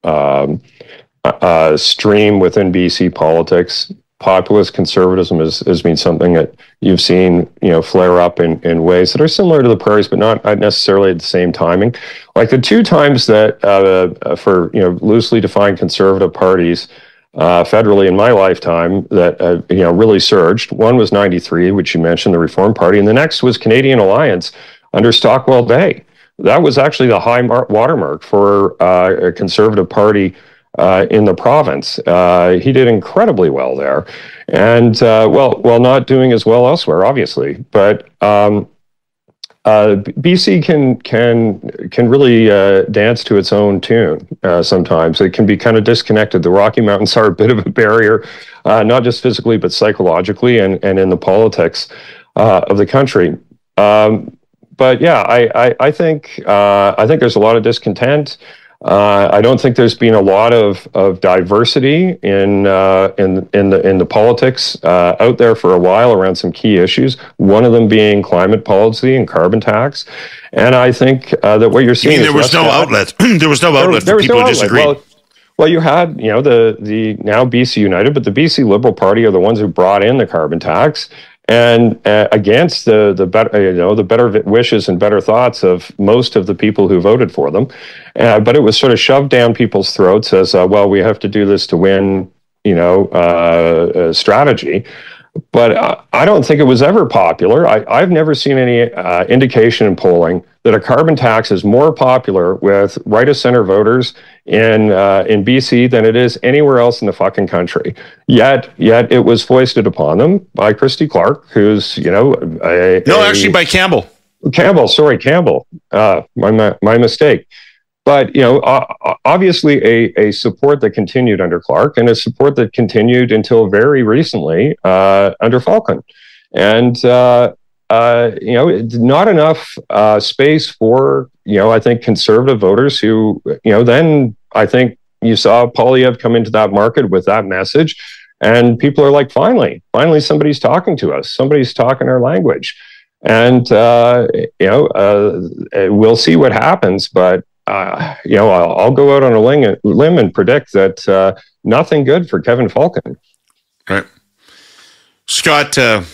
stream within BC politics. Populist conservatism has been something that you've seen, flare up in ways that are similar to the prairies, but not necessarily at the same timing. Like the two times that for loosely defined conservative parties federally in my lifetime that really surged. One was 93, which you mentioned, the Reform Party, and the next was Canadian Alliance under Stockwell Day. That was actually the high watermark for a conservative party in the province. He did incredibly well there, and while not doing as well elsewhere, obviously. But BC can really dance to its own tune. Sometimes it can be kind of disconnected. The Rocky Mountains are a bit of a barrier, not just physically but psychologically, and in the politics of the country. But yeah, I think there's a lot of discontent. I don't think there's been a lot of diversity in the politics out there for a while around some key issues. One of them being climate policy and carbon tax. And I think that what you're seeing there was no outlet. There was no outlet for people who disagreed. Well, you had, the now BC United, but the BC Liberal Party are the ones who brought in the carbon tax, and against the better, the better wishes and better thoughts of most of the people who voted for them. But it was sort of shoved down people's throats as, well, we have to do this to win, strategy. But I don't think it was ever popular. I've never seen any indication in polling that a carbon tax is more popular with right of center voters in BC than it is anywhere else in the fucking country. Yet it was foisted upon them by Christy Clark, who's actually by Campbell. Campbell. My mistake. But obviously a support that continued under Clark, and a support that continued until very recently under Falcon, and not enough space for I think conservative voters who then I think you saw Poilievre come into that market with that message, and people are like, finally somebody's talking to us, somebody's talking our language, and we'll see what happens, but. I'll go out on a limb and predict that nothing good for Kevin Falcon. Right. Scott,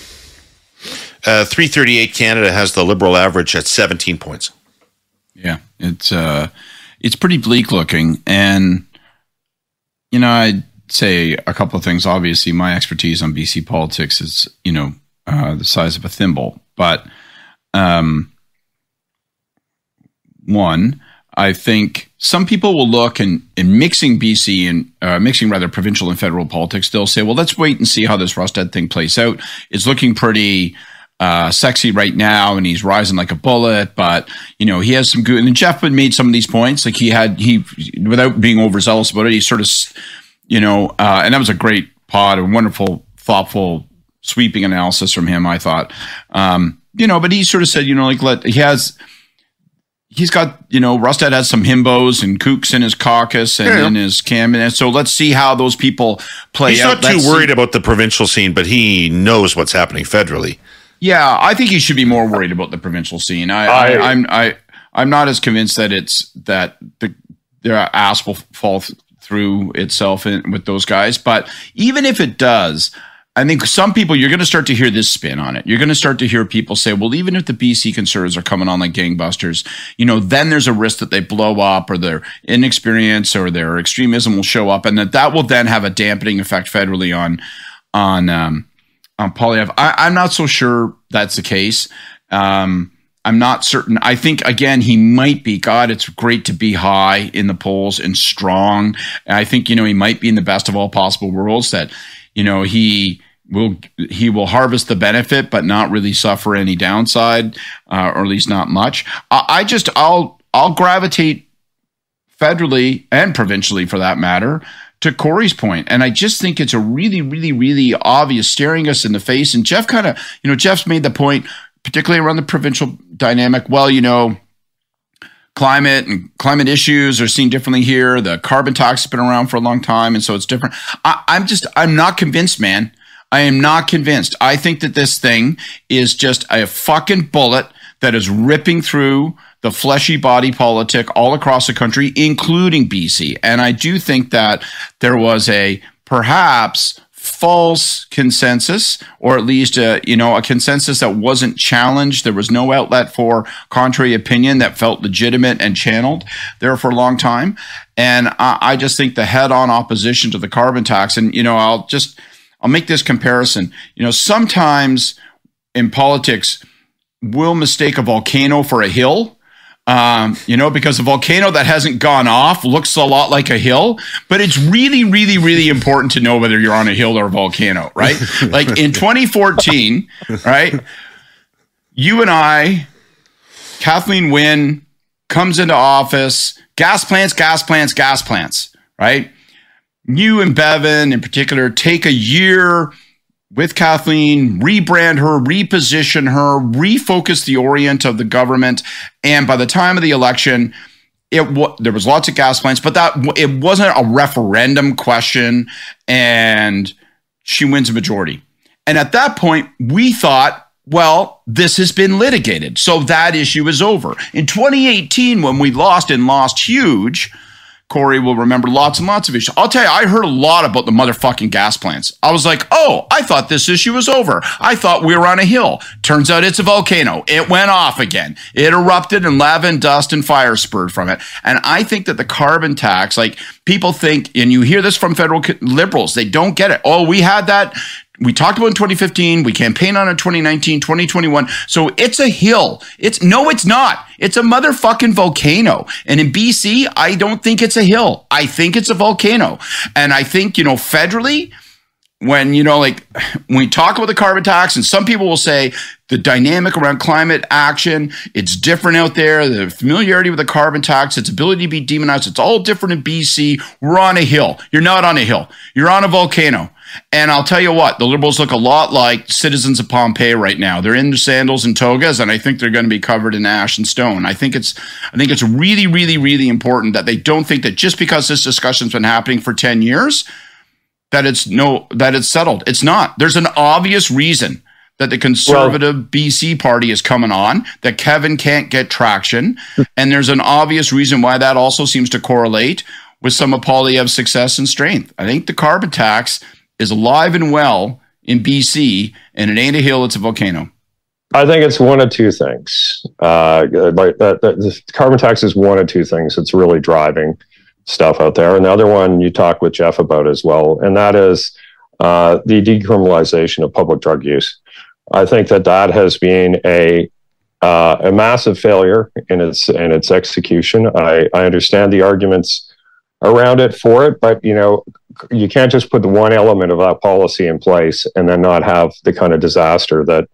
338 Canada has the Liberal average at 17 points. Yeah, it's pretty bleak looking. And, I'd say a couple of things. Obviously, my expertise on BC politics is, the size of a thimble. But one, I think some people will look and in mixing BC and mixing provincial and federal politics, they'll say, well, let's wait and see how this Rustad thing plays out. It's looking pretty sexy right now, and he's rising like a bullet, but he has some good, and Jeff had made some of these points, like he without being overzealous about it, he sort of, and that was a great pod, a wonderful, thoughtful, sweeping analysis from him, I thought. But he sort of said, he's got, Rustad has some himbos and kooks in his caucus and in his cabinet. So let's see how those people play out. He's not too worried about the provincial scene, but he knows what's happening federally. Yeah, I think he should be more worried about the provincial scene. I'm not as convinced that their ass will fall through itself with those guys. But even if it does, I think some people, you're going to start to hear this spin on it. You're going to start to hear people say, well, even if the BC Conservatives are coming on like gangbusters, then there's a risk that they blow up, or their inexperience or their extremism will show up, and that will then have a dampening effect federally on Poilievre. I'm not so sure that's the case. I'm not certain. I think, again, he might be, God, it's great to be high in the polls and strong. I think, he might be in the best of all possible worlds, that, he will harvest the benefit, but not really suffer any downside, or at least not much. I'll gravitate federally and provincially, for that matter, to Corey's point. And I just think it's a really, really, really obvious, staring us in the face. And Jeff Jeff's made the point, particularly around the provincial dynamic. Well, climate and climate issues are seen differently here. The carbon tax has been around for a long time, and so it's different. I'm not convinced, man. I am not convinced. I think that this thing is just a fucking bullet that is ripping through the fleshy body politic all across the country, including BC. And I do think that there was a perhaps false consensus, or at least a consensus that wasn't challenged. There was no outlet for contrary opinion that felt legitimate and channeled there for a long time. And I just think the head-on opposition to the carbon tax, and I'll make this comparison. Sometimes in politics, we'll mistake a volcano for a hill. Because a volcano that hasn't gone off looks a lot like a hill, but it's really, really, really important to know whether you're on a hill or a volcano, right? Like in 2014, right? You and I, Kathleen Wynne comes into office, gas plants, right? You and Bevan in particular take a year with Kathleen, rebrand her, reposition her, refocus the orient of the government. And by the time of the election, there was lots of gas plants, but it wasn't a referendum question, and she wins a majority. And at that point, we thought, well, this has been litigated, so that issue is over. In 2018, when we lost huge, Corey will remember lots and lots of issues. I'll tell you, I heard a lot about the motherfucking gas plants. I was like, oh, I thought this issue was over. I thought we were on a hill. Turns out it's a volcano. It went off again. It erupted and lava and dust and fire spurred from it. And I think that the carbon tax, like people think, and you hear this from federal liberals, they don't get it. Oh, we had that. We talked about in 2015. We campaigned on it in 2019, 2021. So it's a hill. It's not. It's a motherfucking volcano. And in BC, I don't think it's a hill. I think it's a volcano. And I think, federally, when we talk about the carbon tax, and some people will say the dynamic around climate action, it's different out there. The familiarity with the carbon tax, its ability to be demonized, it's all different in BC. We're on a hill. You're not on a hill. You're on a volcano. And I'll tell you what, the Liberals look a lot like citizens of Pompeii right now. They're in their sandals and togas, and I think they're going to be covered in ash and stone. I think it's really, really, really important that they don't think that just because this discussion's been happening for 10 years, that it's settled. It's not. There's an obvious reason that the conservative BC party is coming on, that Kevin can't get traction, and there's an obvious reason why that also seems to correlate with some of Poilievre's success and strength. I think the carbon tax is alive and well in BC, and it ain't a hill, it's a volcano. I think it's one of two things. The carbon tax is one of two things that's really driving stuff out there. And the other one you talked with Jeff about as well, and that is the decriminalization of public drug use. I think that has been a massive failure in its execution. I understand the arguments around it for it, but you can't just put the one element of that policy in place and then not have the kind of disaster that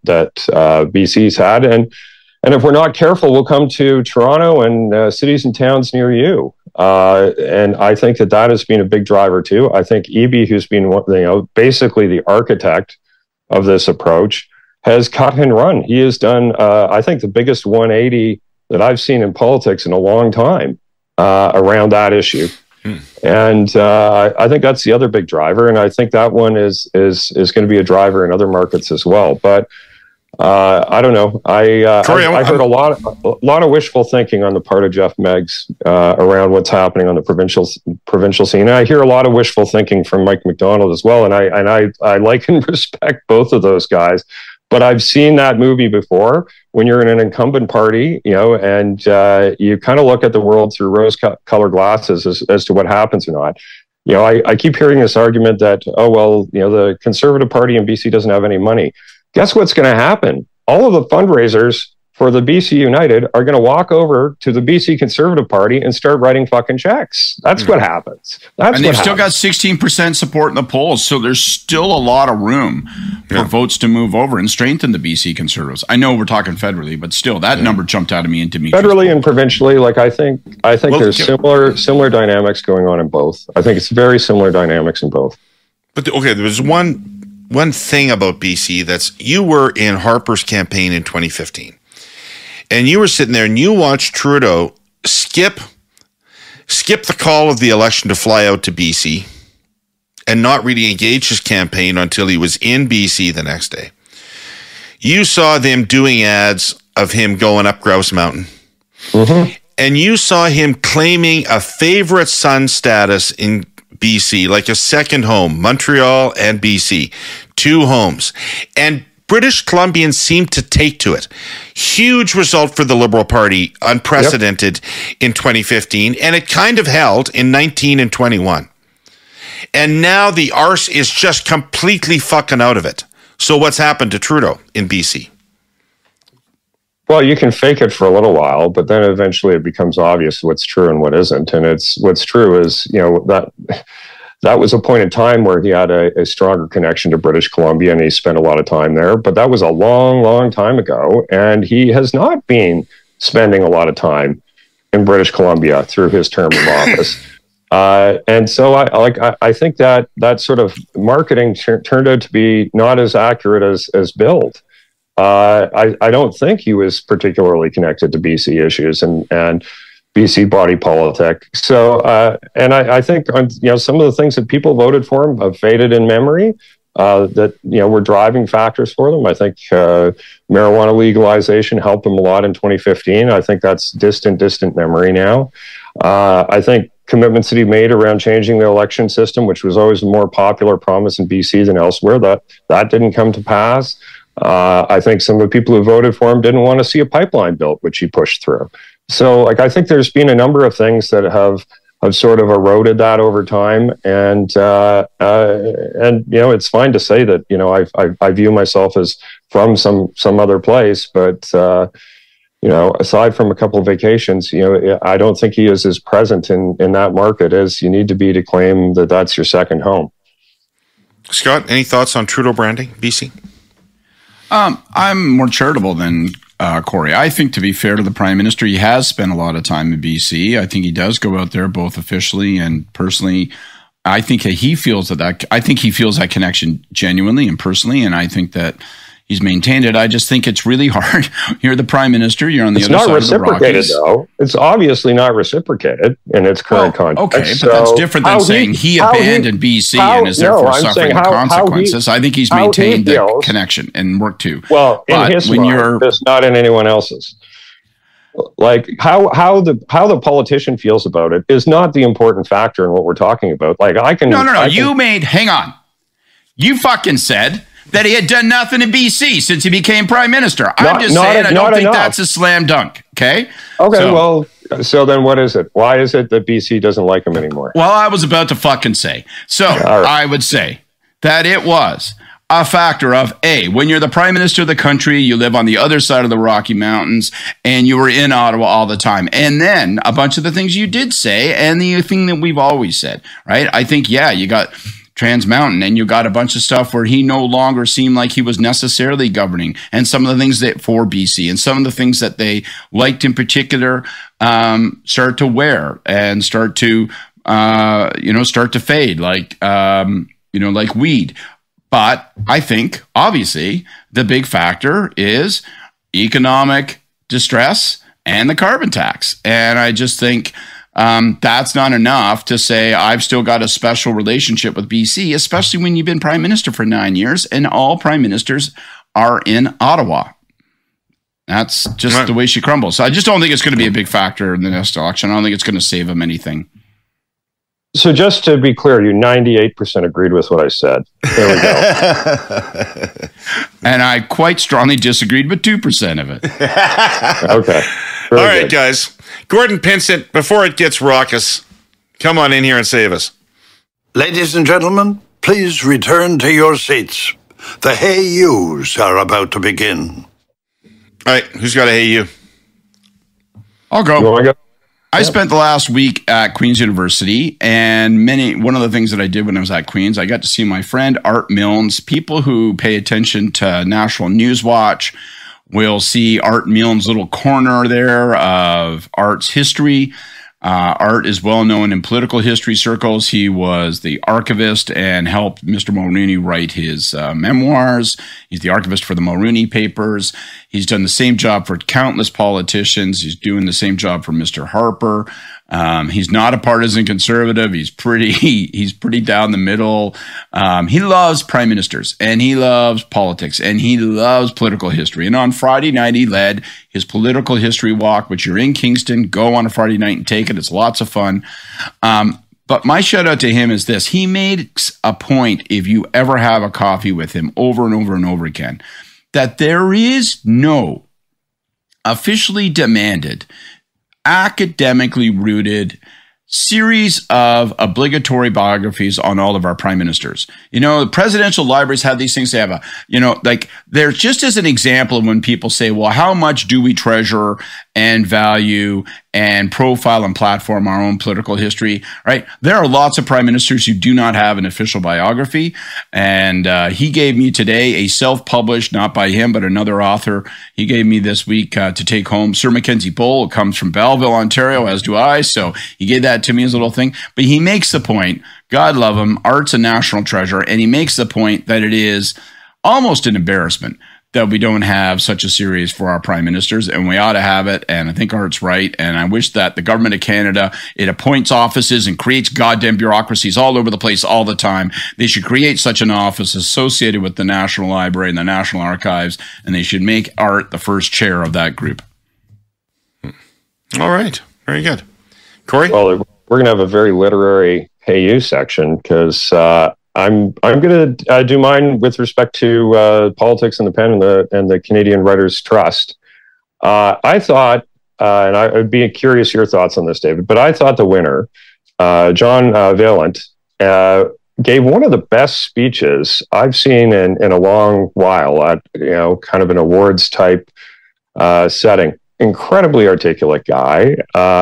BC's had. And if we're not careful, we'll come to Toronto and cities and towns near you. And I think that has been a big driver too. I think Eby, who's been basically the architect of this approach, has cut and run. He has done, I think, the biggest 180 that I've seen in politics in a long time around that issue. And I think that's the other big driver, and I think that one is going to be a driver in other markets as well. But I don't know. I heard a lot of wishful thinking on the part of Jeff Meggs around what's happening on the provincial scene. And I hear a lot of wishful thinking from Mike McDonald as well, and I like and respect both of those guys. But I've seen that movie before when you're in an incumbent party, and you kind of look at the world through rose-colored glasses as to what happens or not. I keep hearing this argument that, the Conservative Party in BC doesn't have any money. Guess what's going to happen? All of the fundraisers for the BC United are going to walk over to the BC Conservative Party and start writing fucking checks. That's what happens. And they've still got 16% support in the polls, so there's still a lot of room for votes to move over and strengthen the BC Conservatives. I know we're talking federally, but still, that number jumped out at me into me. Federally and provincially, I think there's similar dynamics going on in both. I think it's very similar dynamics in both. But there was one thing about BC you were in Harper's campaign in 2015. And you were sitting there and you watched Trudeau skip the call of the election to fly out to BC and not really engage his campaign until he was in BC the next day. You saw them doing ads of him going up Grouse Mountain. Mm-hmm. And you saw him claiming a favorite son status in BC, like a second home, Montreal and BC, 2 homes. And British Columbians seem to take to it. Huge result for the Liberal Party, unprecedented in 2015, and it kind of held in 19 and 21. And now the arse is just completely fucking out of it. So what's happened to Trudeau in BC? Well, you can fake it for a little while, but then eventually it becomes obvious what's true and what isn't. And what's true is, that was a point in time where he had a stronger connection to British Columbia and he spent a lot of time there. But that was a long, long time ago. And he has not been spending a lot of time in British Columbia through his term of office. And so I think that sort of marketing turned out to be not as accurate as billed. I don't think he was particularly connected to BC issues and BC body politic. So, and I think, some of the things that people voted for him have faded in memory, that, were driving factors for them. I think marijuana legalization helped him a lot in 2015. I think that's distant memory now. I think commitments that he made around changing the election system, which was always a more popular promise in BC than elsewhere, that didn't come to pass. I think some of the people who voted for him didn't want to see a pipeline built, which he pushed through. So, I think there's been a number of things that have sort of eroded that over time, and it's fine to say that I view myself as from some other place, but aside from a couple of vacations, I don't think he is as present in that market as you need to be to claim that that's your second home. Scott, any thoughts on Trudeau branding, BC? I'm more charitable than Corey. I think, to be fair to the Prime Minister, he has spent a lot of time in BC. I think he does go out there both officially and personally. I think that he feels that connection genuinely and personally, and I think that he's maintained it. I just think it's really hard. You're the Prime Minister. You're on the other side of the Rockies. It's not reciprocated, though. It's obviously not reciprocated in its current context. Okay, but that's different than saying he abandoned BC and is therefore suffering the consequences. I think he's maintained the connection and worked too. Well, in his mind, it's not in anyone else's. Like how the politician feels about it is not the important factor in what we're talking about. Like hang on. You fucking said that he had done nothing in BC since he became Prime Minister. I'm just saying I don't think that's a slam dunk, okay? Okay, so then what is it? Why is it that BC doesn't like him anymore? Well, I was about to fucking say. So right. I would say that it was a factor of, A, when you're the Prime Minister of the country, you live on the other side of the Rocky Mountains, and you were in Ottawa all the time. And then a bunch of the things you did say, and the thing that we've always said, right? I think, you got Trans Mountain, and you got a bunch of stuff where he no longer seemed like he was necessarily governing, and some of the things that for BC, and some of the things that they liked in particular start to wear and start to fade, like weed. But I think, obviously, the big factor is economic distress and the carbon tax. And I just think that's not enough to say I've still got a special relationship with BC, especially when you've been Prime Minister for 9 years and all Prime Ministers are in Ottawa. That's just the way she crumbles. So I just don't think it's going to be a big factor in the next election. I don't think it's going to save him anything. So just to be clear, you 98% agreed with what I said. There we go. And I quite strongly disagreed with 2% of it. Okay. All right, guys. Gordon Pinsent, before it gets raucous, come on in here and save us. Ladies and gentlemen, please return to your seats. The Hey Yous are about to begin. All right, who's got a Hey You? I'll go. You want to go? I spent the last week at Queen's University, and one of the things that I did when I was at Queen's, I got to see my friend Art Milnes. People who pay attention to National News Watch will see Art Milnes' little corner there of Art's history. Art is well known in political history circles. He was the archivist and helped Mr. Mulroney write his memoirs. He's the archivist for the Mulroney papers. He's done the same job for countless politicians. He's doing the same job for Mr. Harper. He's not a partisan conservative. He's pretty down the middle. He loves prime ministers, and he loves politics, and he loves political history. And on Friday night, he led his political history walk, which you're in Kingston. Go on a Friday night and take it. It's lots of fun. But my shout out to him is this. He makes a point, if you ever have a coffee with him over and over and over again, that there is no officially demanded, academically rooted series of obligatory biographies on all of our prime ministers. The presidential libraries have these things. They have there's just as an example of when people say, well, how much do we treasure and value and profile and platform our own political history, right? There are lots of prime ministers who do not have an official biography. And he gave me today a self-published, not by him, but another author. He gave me this week to take home. Sir Mackenzie Bole comes from Belleville, Ontario, as do I. So he gave that to me as a little thing. But he makes the point, God love him, Art's a national treasure. And he makes the point that it is almost an embarrassment that we don't have such a series for our prime ministers, and we ought to have it. And I think Art's right. And I wish that the government of Canada, it appoints offices and creates goddamn bureaucracies all over the place all the time. They should create such an office associated with the National Library and the National Archives, and they should make Art the first chair of that group. All right. Very good. Corey? Well, gonna have a very literary Hey You section, because I'm going to do mine with respect to politics in the pen and the Canadian Writers Trust. I thought, and I'd be curious your thoughts on this, David, but I thought the winner, John Vaillant, gave one of the best speeches I've seen in a long while at, kind of an awards type setting. Incredibly articulate guy.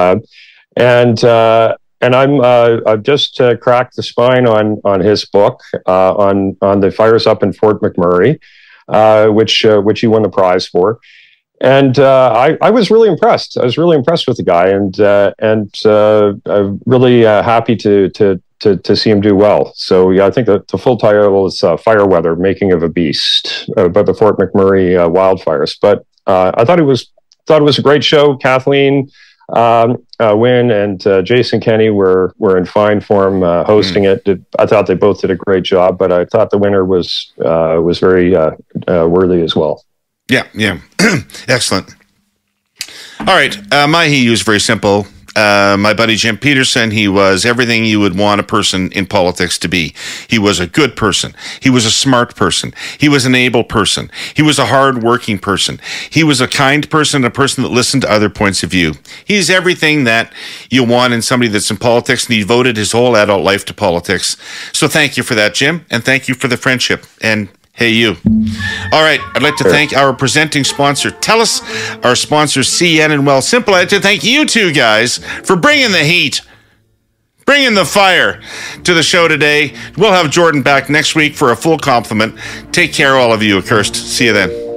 And I've just cracked the spine on his book on the fires up in Fort McMurray, which he won the prize for, and I was really impressed. I was really impressed with the guy, and I'm really happy to see him do well. So yeah, I think the full title is "Fire Weather: Making of a Beast" about the Fort McMurray wildfires. But I thought it was a great show. Kathleen Wynne and Jason Kenney were in fine form hosting it. I thought they both did a great job, but I thought the winner was very worthy as well. Yeah. Excellent. All right. My Hey You is very simple. My buddy Jim Peterson, he was everything you would want a person in politics to be. He was a good person. He was a smart person. He was an able person. He was a hard-working person. He was a kind person, a person that listened to other points of view. He's everything that you want in somebody that's in politics, and he devoted his whole adult life to politics. So thank you for that, Jim, and thank you for the friendship. And Hey You. All right, I'd like to thank our presenting sponsor, TELUS, our sponsors, CN and Wealthsimple. I'd like to thank you two guys for bringing the heat, bringing the fire to the show today. We'll have Jordan back next week for a full complement. Take care, all of you, accursed. See you then.